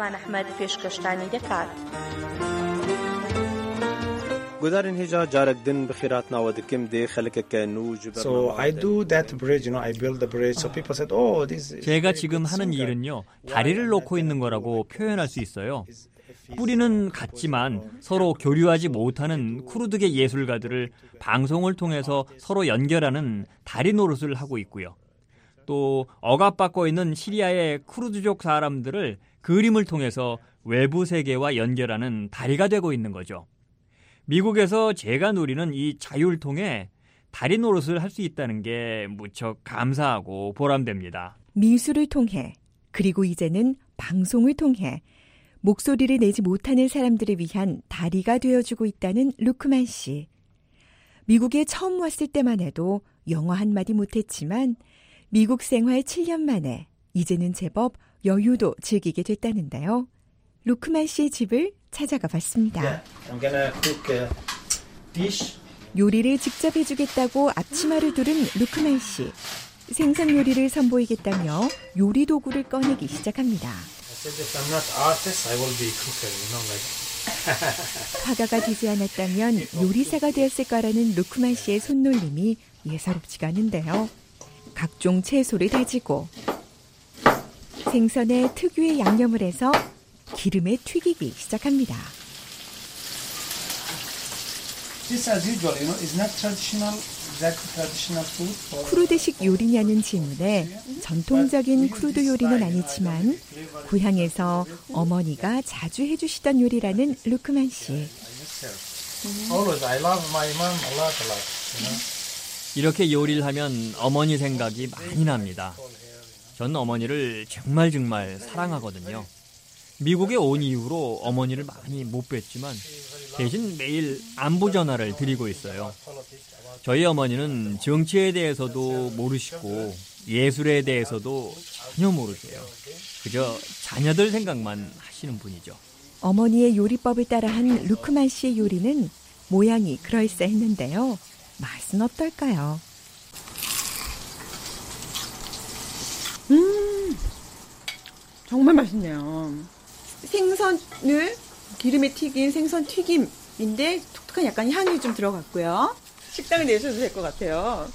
Speaker 18: So I do that bridge, you know, I build the bridge. So people said, "Oh, this is."
Speaker 8: 제가 지금 하는 일은요, 다리를 놓고 있는 거라고 표현할 수 있어요. 뿌리는 같지만 서로 교류하지 못하는 쿠르드계 예술가들을 방송을 통해서 서로 연결하는 다리 노릇을 하고 있고요. 또 억압받고 있는 시리아의 쿠르드족 사람들을 그림을 통해서 외부 세계와 연결하는 다리가 되고 있는 거죠. 미국에서 제가 누리는 이 자유를 통해 다리 노릇을 할 수 있다는 게 무척 감사하고 보람됩니다.
Speaker 17: 미술을 통해 그리고 이제는 방송을 통해 목소리를 내지 못하는 사람들을 위한 다리가 되어주고 있다는 루크만 씨. 미국에 처음 왔을 때만 해도 영어 한마디 못했지만 미국 생활 칠 년 만에 이제는 제법 여유도 즐기게 됐다는데요. 루크만 씨의 집을 찾아가 봤습니다.
Speaker 18: Yeah, I'm gonna cook a dish.
Speaker 17: 요리를 직접 해주겠다고 앞치마를 두른 루크만 씨. 생선 요리를 선보이겠다며 요리 도구를 꺼내기 시작합니다.
Speaker 18: I said if I'm not artist, I will be cooker, you know, like
Speaker 17: 화가가 되지 않았다면 요리사가 되었을 거라는 루크만 씨의 손놀림이 예사롭지가 않은데요. 각종 채소를 다지고 생선에 특유의 양념을 해서 기름에 튀기기 시작합니다.
Speaker 18: This, as usual, you know, is not traditional, exactly traditional food.
Speaker 17: 쿠르드식 요리냐는 질문에 전통적인 쿠르드 요리는 아니지만 고향에서 어머니가 자주 해주시던 요리라는 루크만 씨.
Speaker 18: Always, I love my mom a lot, a lot. You know?
Speaker 8: 이렇게 요리를 하면 어머니 생각이 많이 납니다. 전 어머니를 정말 정말 사랑하거든요. 미국에 온 이후로 어머니를 많이 못 뵀지만 대신 매일 안부 전화를 드리고 있어요. 저희 어머니는 정치에 대해서도 모르시고 예술에 대해서도 전혀 모르세요. 그저 자녀들 생각만 하시는 분이죠.
Speaker 17: 어머니의 요리법을 따라한 루크만 씨의 요리는 모양이 그럴싸했는데요. 맛은 어떨까요?
Speaker 19: 음, 정말 맛있네요. 생선을 기름에 튀긴 생선 튀김인데 독특한 약간 향이 좀 들어갔고요. 식당에 내셔도 될 것 같아요.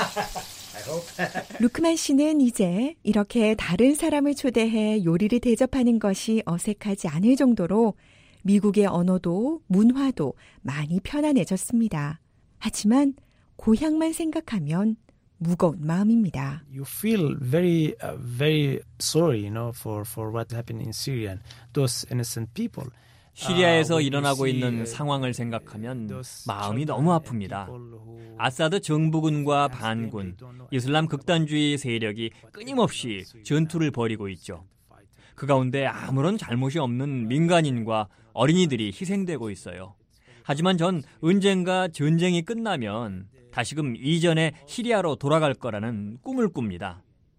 Speaker 17: 루크만 씨는 이제 이렇게 다른 사람을 초대해 요리를 대접하는 것이 어색하지 않을 정도로 미국의 언어도 문화도 많이 편안해졌습니다. 하지만 고향만 생각하면 무거운 마음입니다.
Speaker 18: You feel very, uh, very sorry, you know, for for what happened in Syria. Those innocent people.
Speaker 8: 시리아에서 일어나고 있는 상황을 생각하면 마음이 너무 아픕니다. 아사드 정부군과 반군, 이슬람 극단주의 세력이 끊임없이 전투를 벌이고 있죠. 그 가운데 아무런 잘못이 없는 민간인과 어린이들이 희생되고 있어요. 하지만 전 언젠가 전쟁이 끝나면 다시금 이전의 시리아로 돌아갈 거라는 꿈을 꿉니다.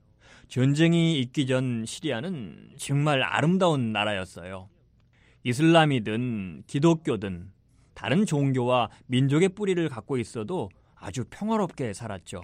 Speaker 8: 전쟁이 있기 전 시리아는 정말 아름다운 나라였어요. 이슬람이든 기독교든 다른 종교와 민족의 뿌리를 갖고 있어도 아주 평화롭게 살았죠.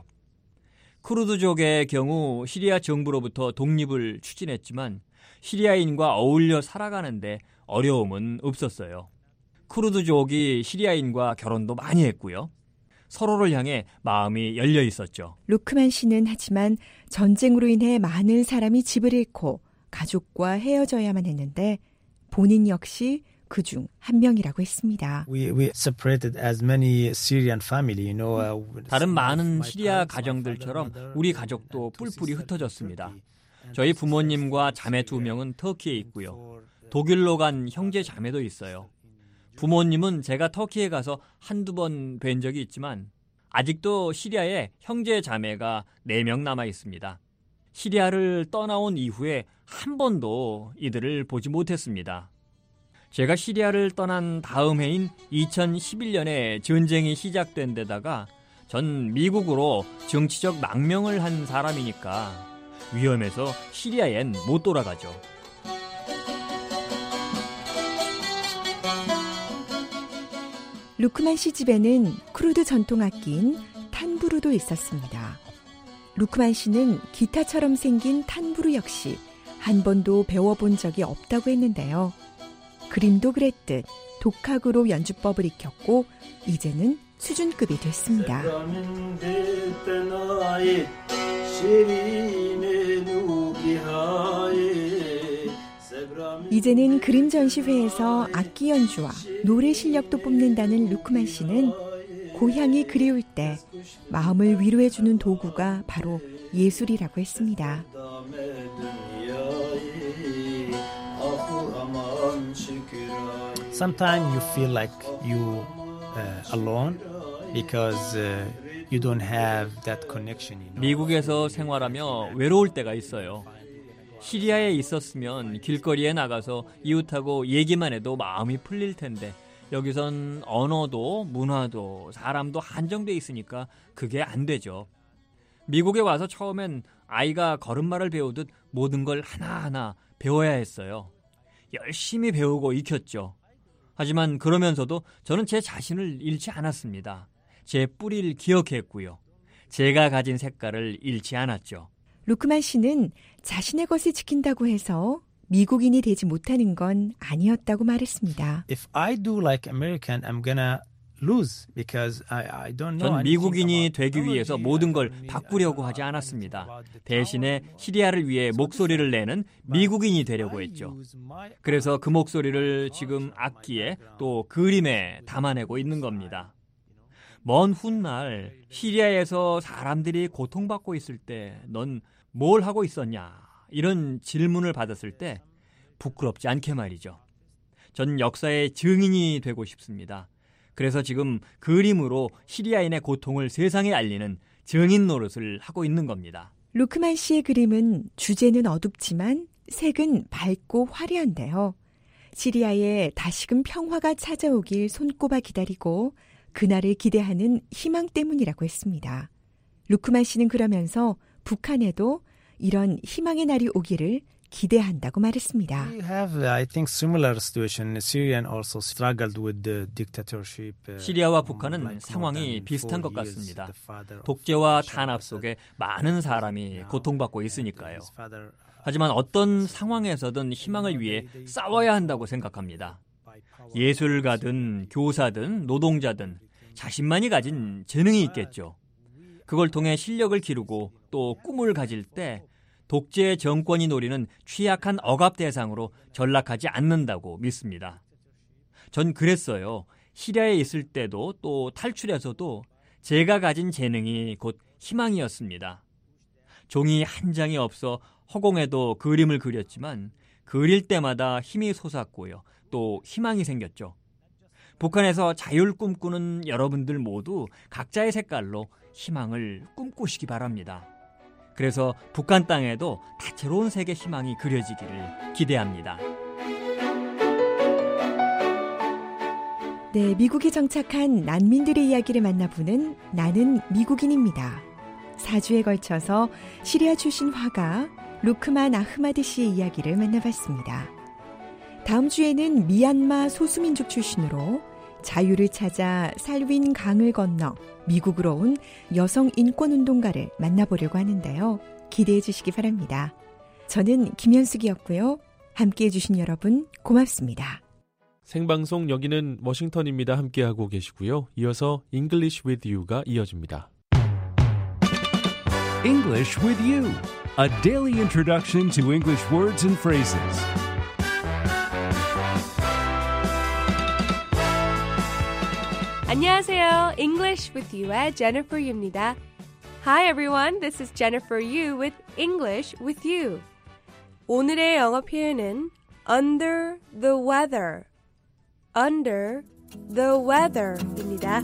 Speaker 8: 쿠르드족의 경우 시리아 정부로부터 독립을 추진했지만 시리아인과 어울려 살아가는데 어려움은 없었어요. 쿠르드족이 시리아인과 결혼도 많이 했고요. 서로를 향해 마음이 열려 있었죠.
Speaker 17: 루크만 씨는 하지만 전쟁으로 인해 많은 사람이 집을 잃고 가족과 헤어져야만 했는데 본인 역시 그중 한 명이라고 했습니다.
Speaker 18: We we separated as many Syrian family, you know. Uh,
Speaker 8: 다른 많은 시리아 가정들처럼 우리 가족도 뿔뿔이 흩어졌습니다. 저희 부모님과 자매 두 명은 터키에 있고요. 독일로 간 형제 자매도 있어요. 부모님은 제가 터키에 가서 한두 번 뵌 적이 있지만 아직도 시리아에 형제 자매가 네 명 남아 있습니다. 시리아를 떠나온 이후에 한 번도 이들을 보지 못했습니다. 제가 시리아를 떠난 다음 해인 이천십일 년에 전쟁이 시작된 데다가 전 미국으로 정치적 망명을 한 사람이니까 위험해서 시리아엔 못 돌아가죠.
Speaker 17: 루크만 씨 집에는 쿠르드 전통악기인 탄부르도 있었습니다. 루크만 씨는 기타처럼 생긴 탄부르 역시 한 번도 배워본 적이 없다고 했는데요. 그림도 그랬듯 독학으로 연주법을 익혔고 이제는 수준급이 됐습니다. 이제는 그림 전시회에서 악기 연주와 노래 실력도 뽐낸다는 루크만 씨는 고향이 그리울 때 마음을 위로해주는 도구가 바로 예술이라고 했습니다.
Speaker 18: Sometimes you feel like you uh, alone because uh, you don't have that connection. You know?
Speaker 8: 미국에서 생활하며 외로울 때가 있어요. 시리아에 있었으면 길거리에 나가서 이웃하고 얘기만 해도 마음이 풀릴 텐데 여기선 언어도 문화도 사람도 한정돼 있으니까 그게 안 되죠. 미국에 와서 처음엔 아이가 걸음마를 배우듯 모든 걸 하나하나 배워야 했어요. 열심히 배우고 익혔죠. 하지만 그러면서도 저는 제 자신을 잃지 않았습니다. 제 뿌리를 기억했고요. 제가 가진 색깔을 잃지 않았죠.
Speaker 17: 루크만 씨는 자신의 것을 지킨다고 해서 미국인이 되지 못하는 건 아니었다고 말했습니다.
Speaker 18: If I do like American, I'm gonna lose because I, I don't know.
Speaker 8: 전 미국인이 되기 위해서 모든 걸 바꾸려고 하지 않았습니다. 대신에 시리아를 위해 목소리를 내는 미국인이 되려고 했죠. 그래서 그 목소리를 지금 악기에 또 그림에 담아내고 있는 겁니다. 먼 훗날 시리아에서 사람들이 고통받고 있을 때 넌 뭘 하고 있었냐? 이런 질문을 받았을 때 부끄럽지 않게 말이죠. 전 역사의 증인이 되고 싶습니다. 그래서 지금 그림으로 시리아인의 고통을 세상에 알리는 증인 노릇을 하고 있는 겁니다.
Speaker 17: 루크만 씨의 그림은 주제는 어둡지만 색은 밝고 화려한데요. 시리아에 다시금 평화가 찾아오길 손꼽아 기다리고 그날을 기대하는 희망 때문이라고 했습니다. 루크만 씨는 그러면서 북한에도 이런 희망의 날이 오기를 기대한다고 말했습니다.
Speaker 18: We have, I think, similar situation. Syria also struggled with the dictatorship.
Speaker 8: 시리아와 북한은 상황이 비슷한 것 같습니다. 독재와 탄압 속에 많은 사람이 고통받고 있으니까요. 하지만 어떤 상황에서든 희망을 위해 싸워야 한다고 생각합니다. 예술가든 교사든 노동자든 자신만이 가진 재능이 있겠죠. 그걸 통해 실력을 기르고 또 꿈을 가질 때 독재 정권이 노리는 취약한 억압 대상으로 전락하지 않는다고 믿습니다. 전 그랬어요. 시리아에 있을 때도 또 탈출해서도 제가 가진 재능이 곧 희망이었습니다. 종이 한 장이 없어 허공에도 그림을 그렸지만 그릴 때마다 힘이 솟았고요. 또 희망이 생겼죠. 북한에서 자유를 꿈꾸는 여러분들 모두 각자의 색깔로 희망을 꿈꾸시기 바랍니다. 그래서 북한 땅에도 다채로운 색의 희망이 그려지기를 기대합니다.
Speaker 17: 네, 미국에 정착한 난민들의 이야기를 만나보는 나는 미국인입니다. 사 주에 걸쳐서 시리아 출신 화가 루크만 아흐마드 씨의 이야기를 만나봤습니다. 다음 주에는 미얀마 소수민족 출신으로 자유를 찾아 살윈 강을 건너 미국으로 온 여성 인권운동가를 만나보려고 하는데요. 기대해 주시기 바랍니다. 저는 김현숙이었고요. 함께해 주신 여러분 고맙습니다.
Speaker 6: 생방송 여기는 워싱턴입니다. 함께하고 계시고요. 이어서 English with You가 이어집니다.
Speaker 1: English with You, a daily introduction to English words and phrases.
Speaker 20: 안녕하세요. English with You의 Jennifer Yu입니다. Hi everyone, this is Jennifer Yu with English with You. 오늘의 영어 표현은 under the weather, under the weather입니다.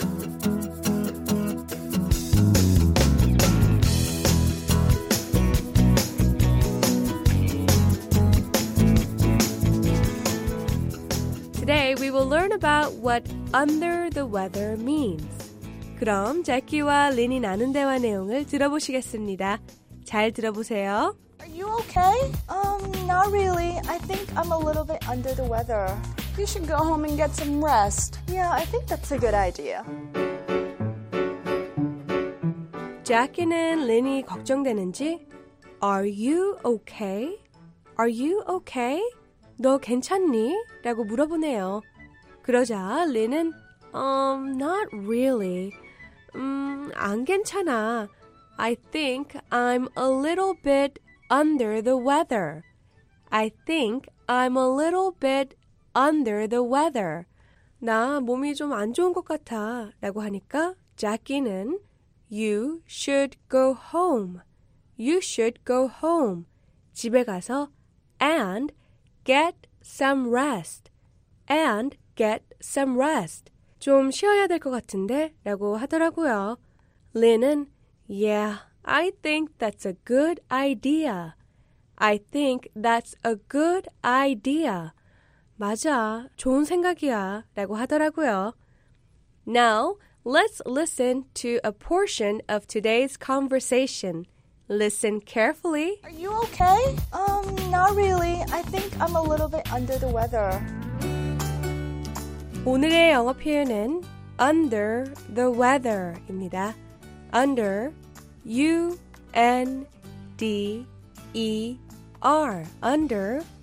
Speaker 20: Today we will learn about what under the weather means. 그럼 제키와 린이 나눈 대화 내용을 들어보시겠습니다. 잘 들어보세요.
Speaker 21: Are you okay? Um, not really. I think I'm a little bit under the weather. You should go home and get some rest. Yeah, I think that's a good idea.
Speaker 20: 제키는 린이 걱정되는지 Are you okay? Are you okay? 너 괜찮니? 라고 물어보네요. 그러자 린은 Um, not really. 음, 안 괜찮아. I think I'm a little bit under the weather. I think I'm a little bit under the weather. 나 몸이 좀 안 좋은 것 같아. 라고 하니까 자키는 You should go home. You should go home. 집에 가서 and get some rest. And get some rest. 좀 쉬어야 될 것 같은데? 라고 하더라고요. 린은 Yeah, I think that's a good idea. I think that's a good idea. 맞아, 좋은 생각이야. 라고 하더라고요. Now, let's listen to a portion of today's conversation. Listen carefully.
Speaker 21: Are you okay? Um, not really. I think I'm a little bit under the weather.
Speaker 20: 오늘의 영어 표현은 under the weather입니다. under, U N D E R, under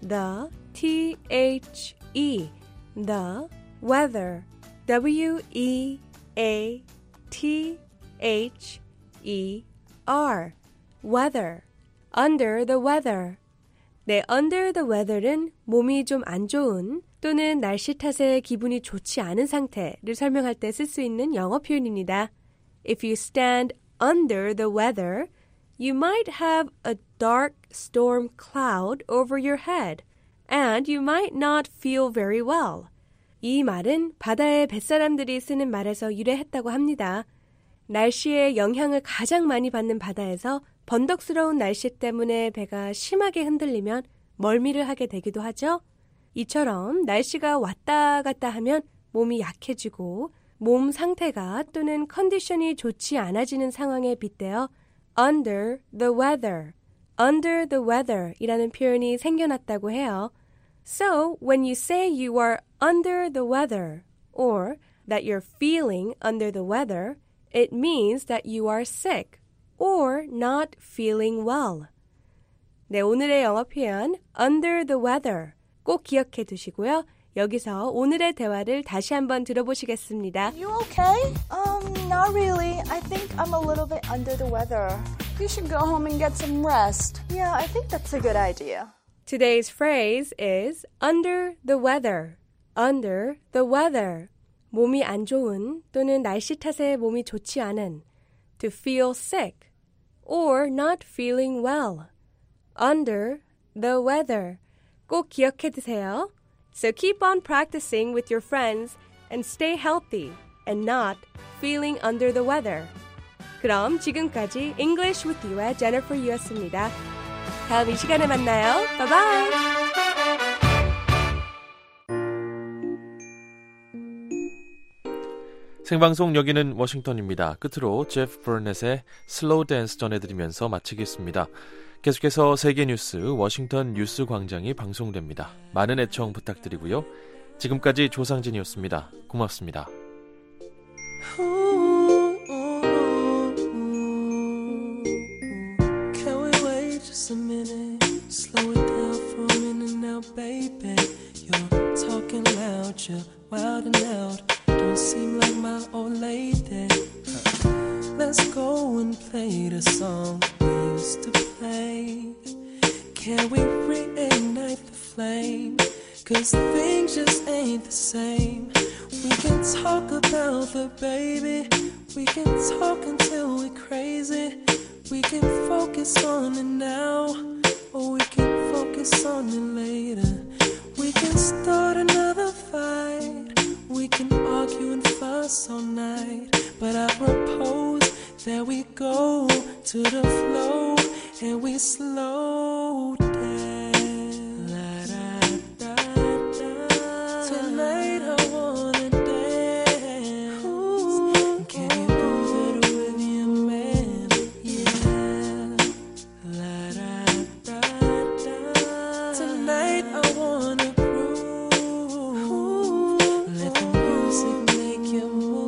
Speaker 20: the, T H E, the, weather, W E A T H E R, weather, under the weather. 네, under the weather는 몸이 좀 안 좋은 또는 날씨 탓에 기분이 좋지 않은 상태를 설명할 때 쓸 수 있는 영어 표현입니다. If you stand under the weather, you might have a dark storm cloud over your head, and you might not feel very well. 이 말은 바다의 뱃사람들이 쓰는 말에서 유래했다고 합니다. 날씨의 영향을 가장 많이 받는 바다에서 번덕스러운 날씨 때문에 배가 심하게 흔들리면 멀미를 하게 되기도 하죠. 이처럼 날씨가 왔다 갔다 하면 몸이 약해지고 몸 상태가 또는 컨디션이 좋지 않아지는 상황에 빗대어 under the weather, under the weather 이라는 표현이 생겨났다고 해요. So, when you say you are under the weather or that you're feeling under the weather, it means that you are sick or not feeling well. 네, 오늘의 영어 표현 under the weather 꼭 기억해 두시고요. 여기서 오늘의 대화를 다시 한번 들어보시겠습니다.
Speaker 21: You okay? Um, not really. I think I'm a little bit under the weather. You should go home and get some rest. Yeah, I think that's a good idea.
Speaker 20: Today's phrase is under the weather. Under the weather. 몸이 안 좋은 또는 날씨 탓에 몸이 좋지 않은. To feel sick or not feeling well. Under the weather. 꼭 기억해 두세요. So keep on practicing with your friends and stay healthy and not feeling under the weather. 그럼 지금까지 English with You의 Jennifer Yu였습니다. 다음 이 시간에 만나요. Bye bye.
Speaker 6: 생방송 여기는 워싱턴입니다. 끝으로 제프 버넷의 슬로우 댄스 전해드리면서 마치겠습니다. 계속해서 세계 뉴스 워싱턴 뉴스 광장이 방송됩니다. 많은 애청 부탁드리고요. 지금까지 조상진이었습니다. 고맙습니다.
Speaker 2: Can we wait just a minute? Slow it down for a minute now, baby. You're talking loud, you're wild and out. Don't seem like my old lady. Let's go and play the song we used to play. Can we reignite the flame? Cause things just ain't the same. We can talk about the baby. We can talk until we're crazy. We can focus on it now, or we can focus on it later. We can start another fight. We can argue and fuss all night. But I propose that we go to the flow and we slow down. La-da-da-da. Tonight I wanna dance. Ooh, can you prove it with your man? Yeah. La-da-da-da. Tonight I wanna groove. Let the music make you move.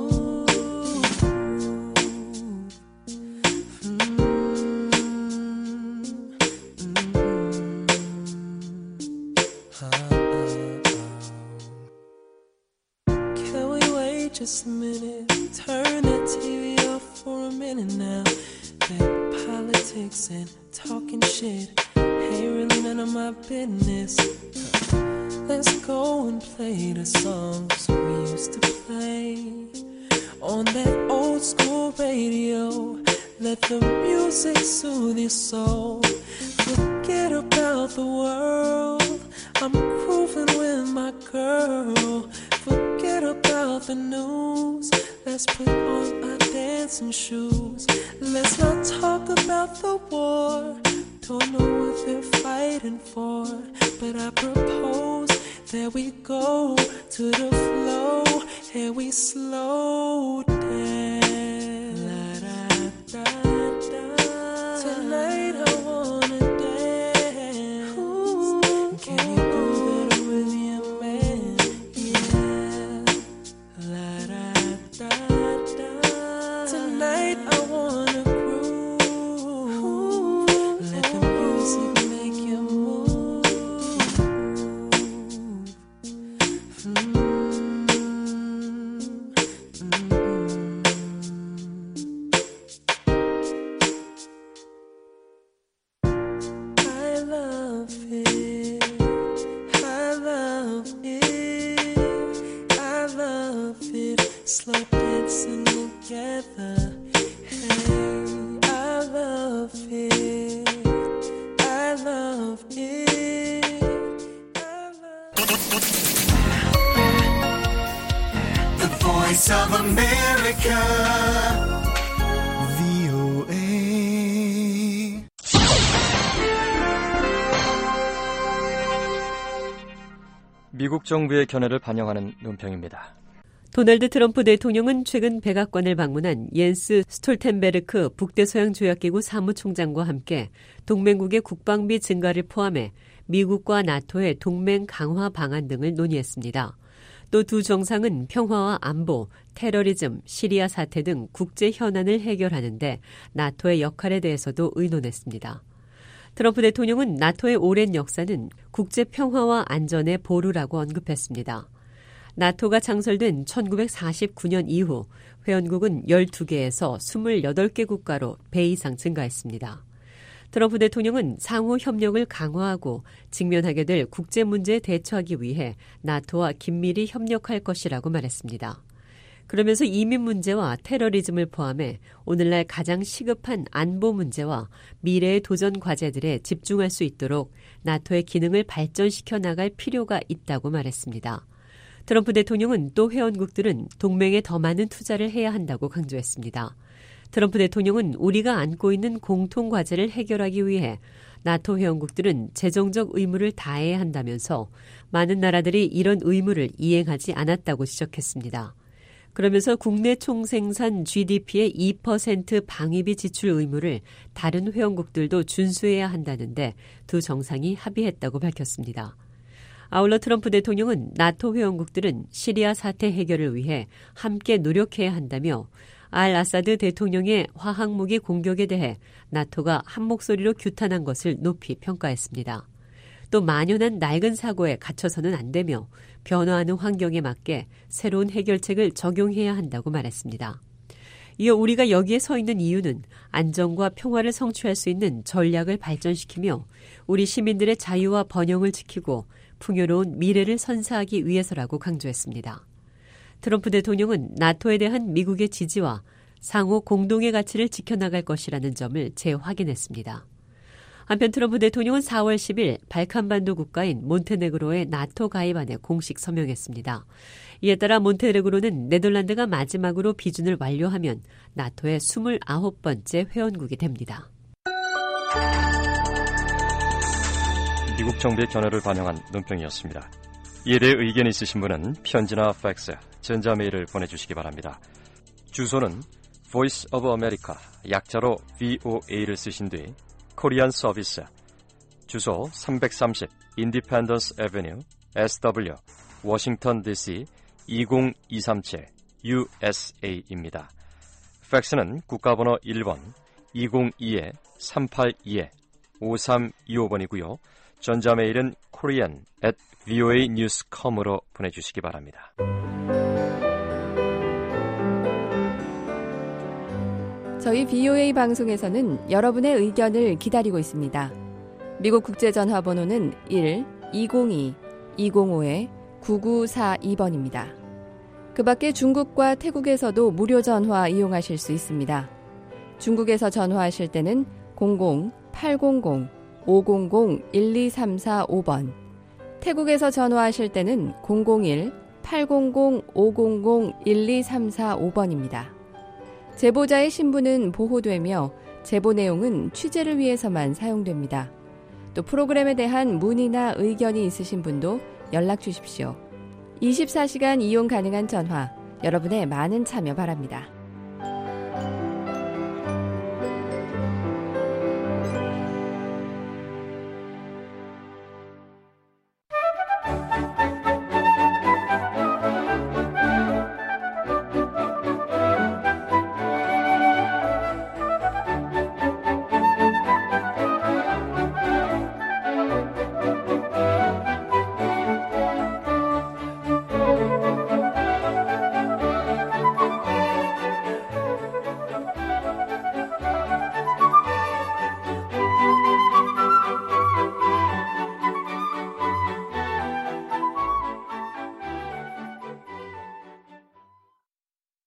Speaker 2: Just a minute, turn that T V off for a minute now. That politics and talking shit ain't really none of my business. Let's go and play the songs we used to play on that old school radio. Let the music soothe your soul. Forget about the world. I'm grooving with my girl. Forget about the news. Let's put on our dancing shoes. Let's not talk about the war. Don't know what they're fighting for. But I propose that we go to the flow and we slow down. La-da-da-da. Tonight I wanna dance. Ooh, can you do that with your man? Yeah. La-da-da-da. Tonight I wanna groove. Let the music make you move. together. And I love it. I love it. I love it. The Voice of America.
Speaker 3: 미국 정부의 견해를 반영하는 논평입니다.
Speaker 22: 도널드 트럼프 대통령은 최근 백악관을 방문한 옌스 스톨텐베르크 북대서양조약기구 사무총장과 함께 동맹국의 국방비 증가를 포함해 미국과 나토의 동맹 강화 방안 등을 논의했습니다. 또 두 정상은 평화와 안보, 테러리즘, 시리아 사태 등 국제 현안을 해결하는 데 나토의 역할에 대해서도 의논했습니다. 트럼프 대통령은 나토의 오랜 역사는 국제 평화와 안전의 보루라고 언급했습니다. 나토가 창설된 천구백사십구 년 이후 회원국은 열두 개에서 스물여덟 개 국가로 배 이상 증가했습니다. 트럼프 대통령은 상호 협력을 강화하고 직면하게 될 국제 문제에 대처하기 위해 나토와 긴밀히 협력할 것이라고 말했습니다. 그러면서 이민 문제와 테러리즘을 포함해 오늘날 가장 시급한 안보 문제와 미래의 도전 과제들에 집중할 수 있도록 나토의 기능을 발전시켜 나갈 필요가 있다고 말했습니다. 트럼프 대통령은 또 회원국들은 동맹에 더 많은 투자를 해야 한다고 강조했습니다. 트럼프 대통령은 우리가 안고 있는 공통 과제를 해결하기 위해 나토 회원국들은 재정적 의무를 다해야 한다면서 많은 나라들이 이런 의무를 이행하지 않았다고 지적했습니다. 그러면서 국내 총생산 지디피의 이 퍼센트 방위비 지출 의무를 다른 회원국들도 준수해야 한다는데 두 정상이 합의했다고 밝혔습니다. 아울러 트럼프 대통령은 나토 회원국들은 시리아 사태 해결을 위해 함께 노력해야 한다며 알 아사드 대통령의 화학무기 공격에 대해 나토가 한 목소리로 규탄한 것을 높이 평가했습니다. 또 만연한 낡은 사고에 갇혀서는 안 되며 변화하는 환경에 맞게 새로운 해결책을 적용해야 한다고 말했습니다. 이어 우리가 여기에 서 있는 이유는 안정과 평화를 성취할 수 있는 전략을 발전시키며 우리 시민들의 자유와 번영을 지키고 풍요로운 미래를 선사하기 위해서라고 강조했습니다. 트럼프 대통령은 나토에 대한 미국의 지지와 상호 공동의 가치를 지켜나갈 것이라는 점을 재확인했습니다. 한편 트럼프 대통령은 사월 십일 발칸반도 국가인 몬테네그로의 나토 가입안에 공식 서명했습니다. 이에 따라 몬테네그로는 네덜란드가 마지막으로 비준을 완료하면 나토의 스물아홉 번째 회원국이 됩니다.
Speaker 3: 미국 정부의 견해를 반영한 논평이었습니다. 이에 대해 의견이 있으신 분은 편지나 팩스, 전자메일을 보내주시기 바랍니다. 주소는 Voice of America, 약자로 브이오에이를 쓰신 뒤 코리안 서비스, 주소 삼백삼십 인디펜던스 애비뉴, 에스더블유, 워싱턴 디씨 이공이삼칠 유에스에이입니다. 팩스는 국가번호 일 번 이공이 삼팔이 오삼이오 번이고요. 전자메일은 korean at 브이오에이 뉴스 닷 컴으로 보내주시기 바랍니다.
Speaker 23: 저희 브이오에이 방송에서는 여러분의 의견을 기다리고 있습니다. 미국 국제전화번호는 일 이공이 이공오 구구사이 번입니다. 그 밖에 중국과 태국에서도 무료 전화 이용하실 수 있습니다. 중국에서 전화하실 때는 공공 팔공공 오공공 일이삼사오 번, 태국에서 전화하실 때는 공공일 팔공공 오공공 일이삼사오 번입니다. 제보자의 신분은 보호되며 제보 내용은 취재를 위해서만 사용됩니다. 또 프로그램에 대한 문의나 의견이 있으신 분도 연락 주십시오. 이십사 시간 이용 가능한 전화, 여러분의 많은 참여 바랍니다.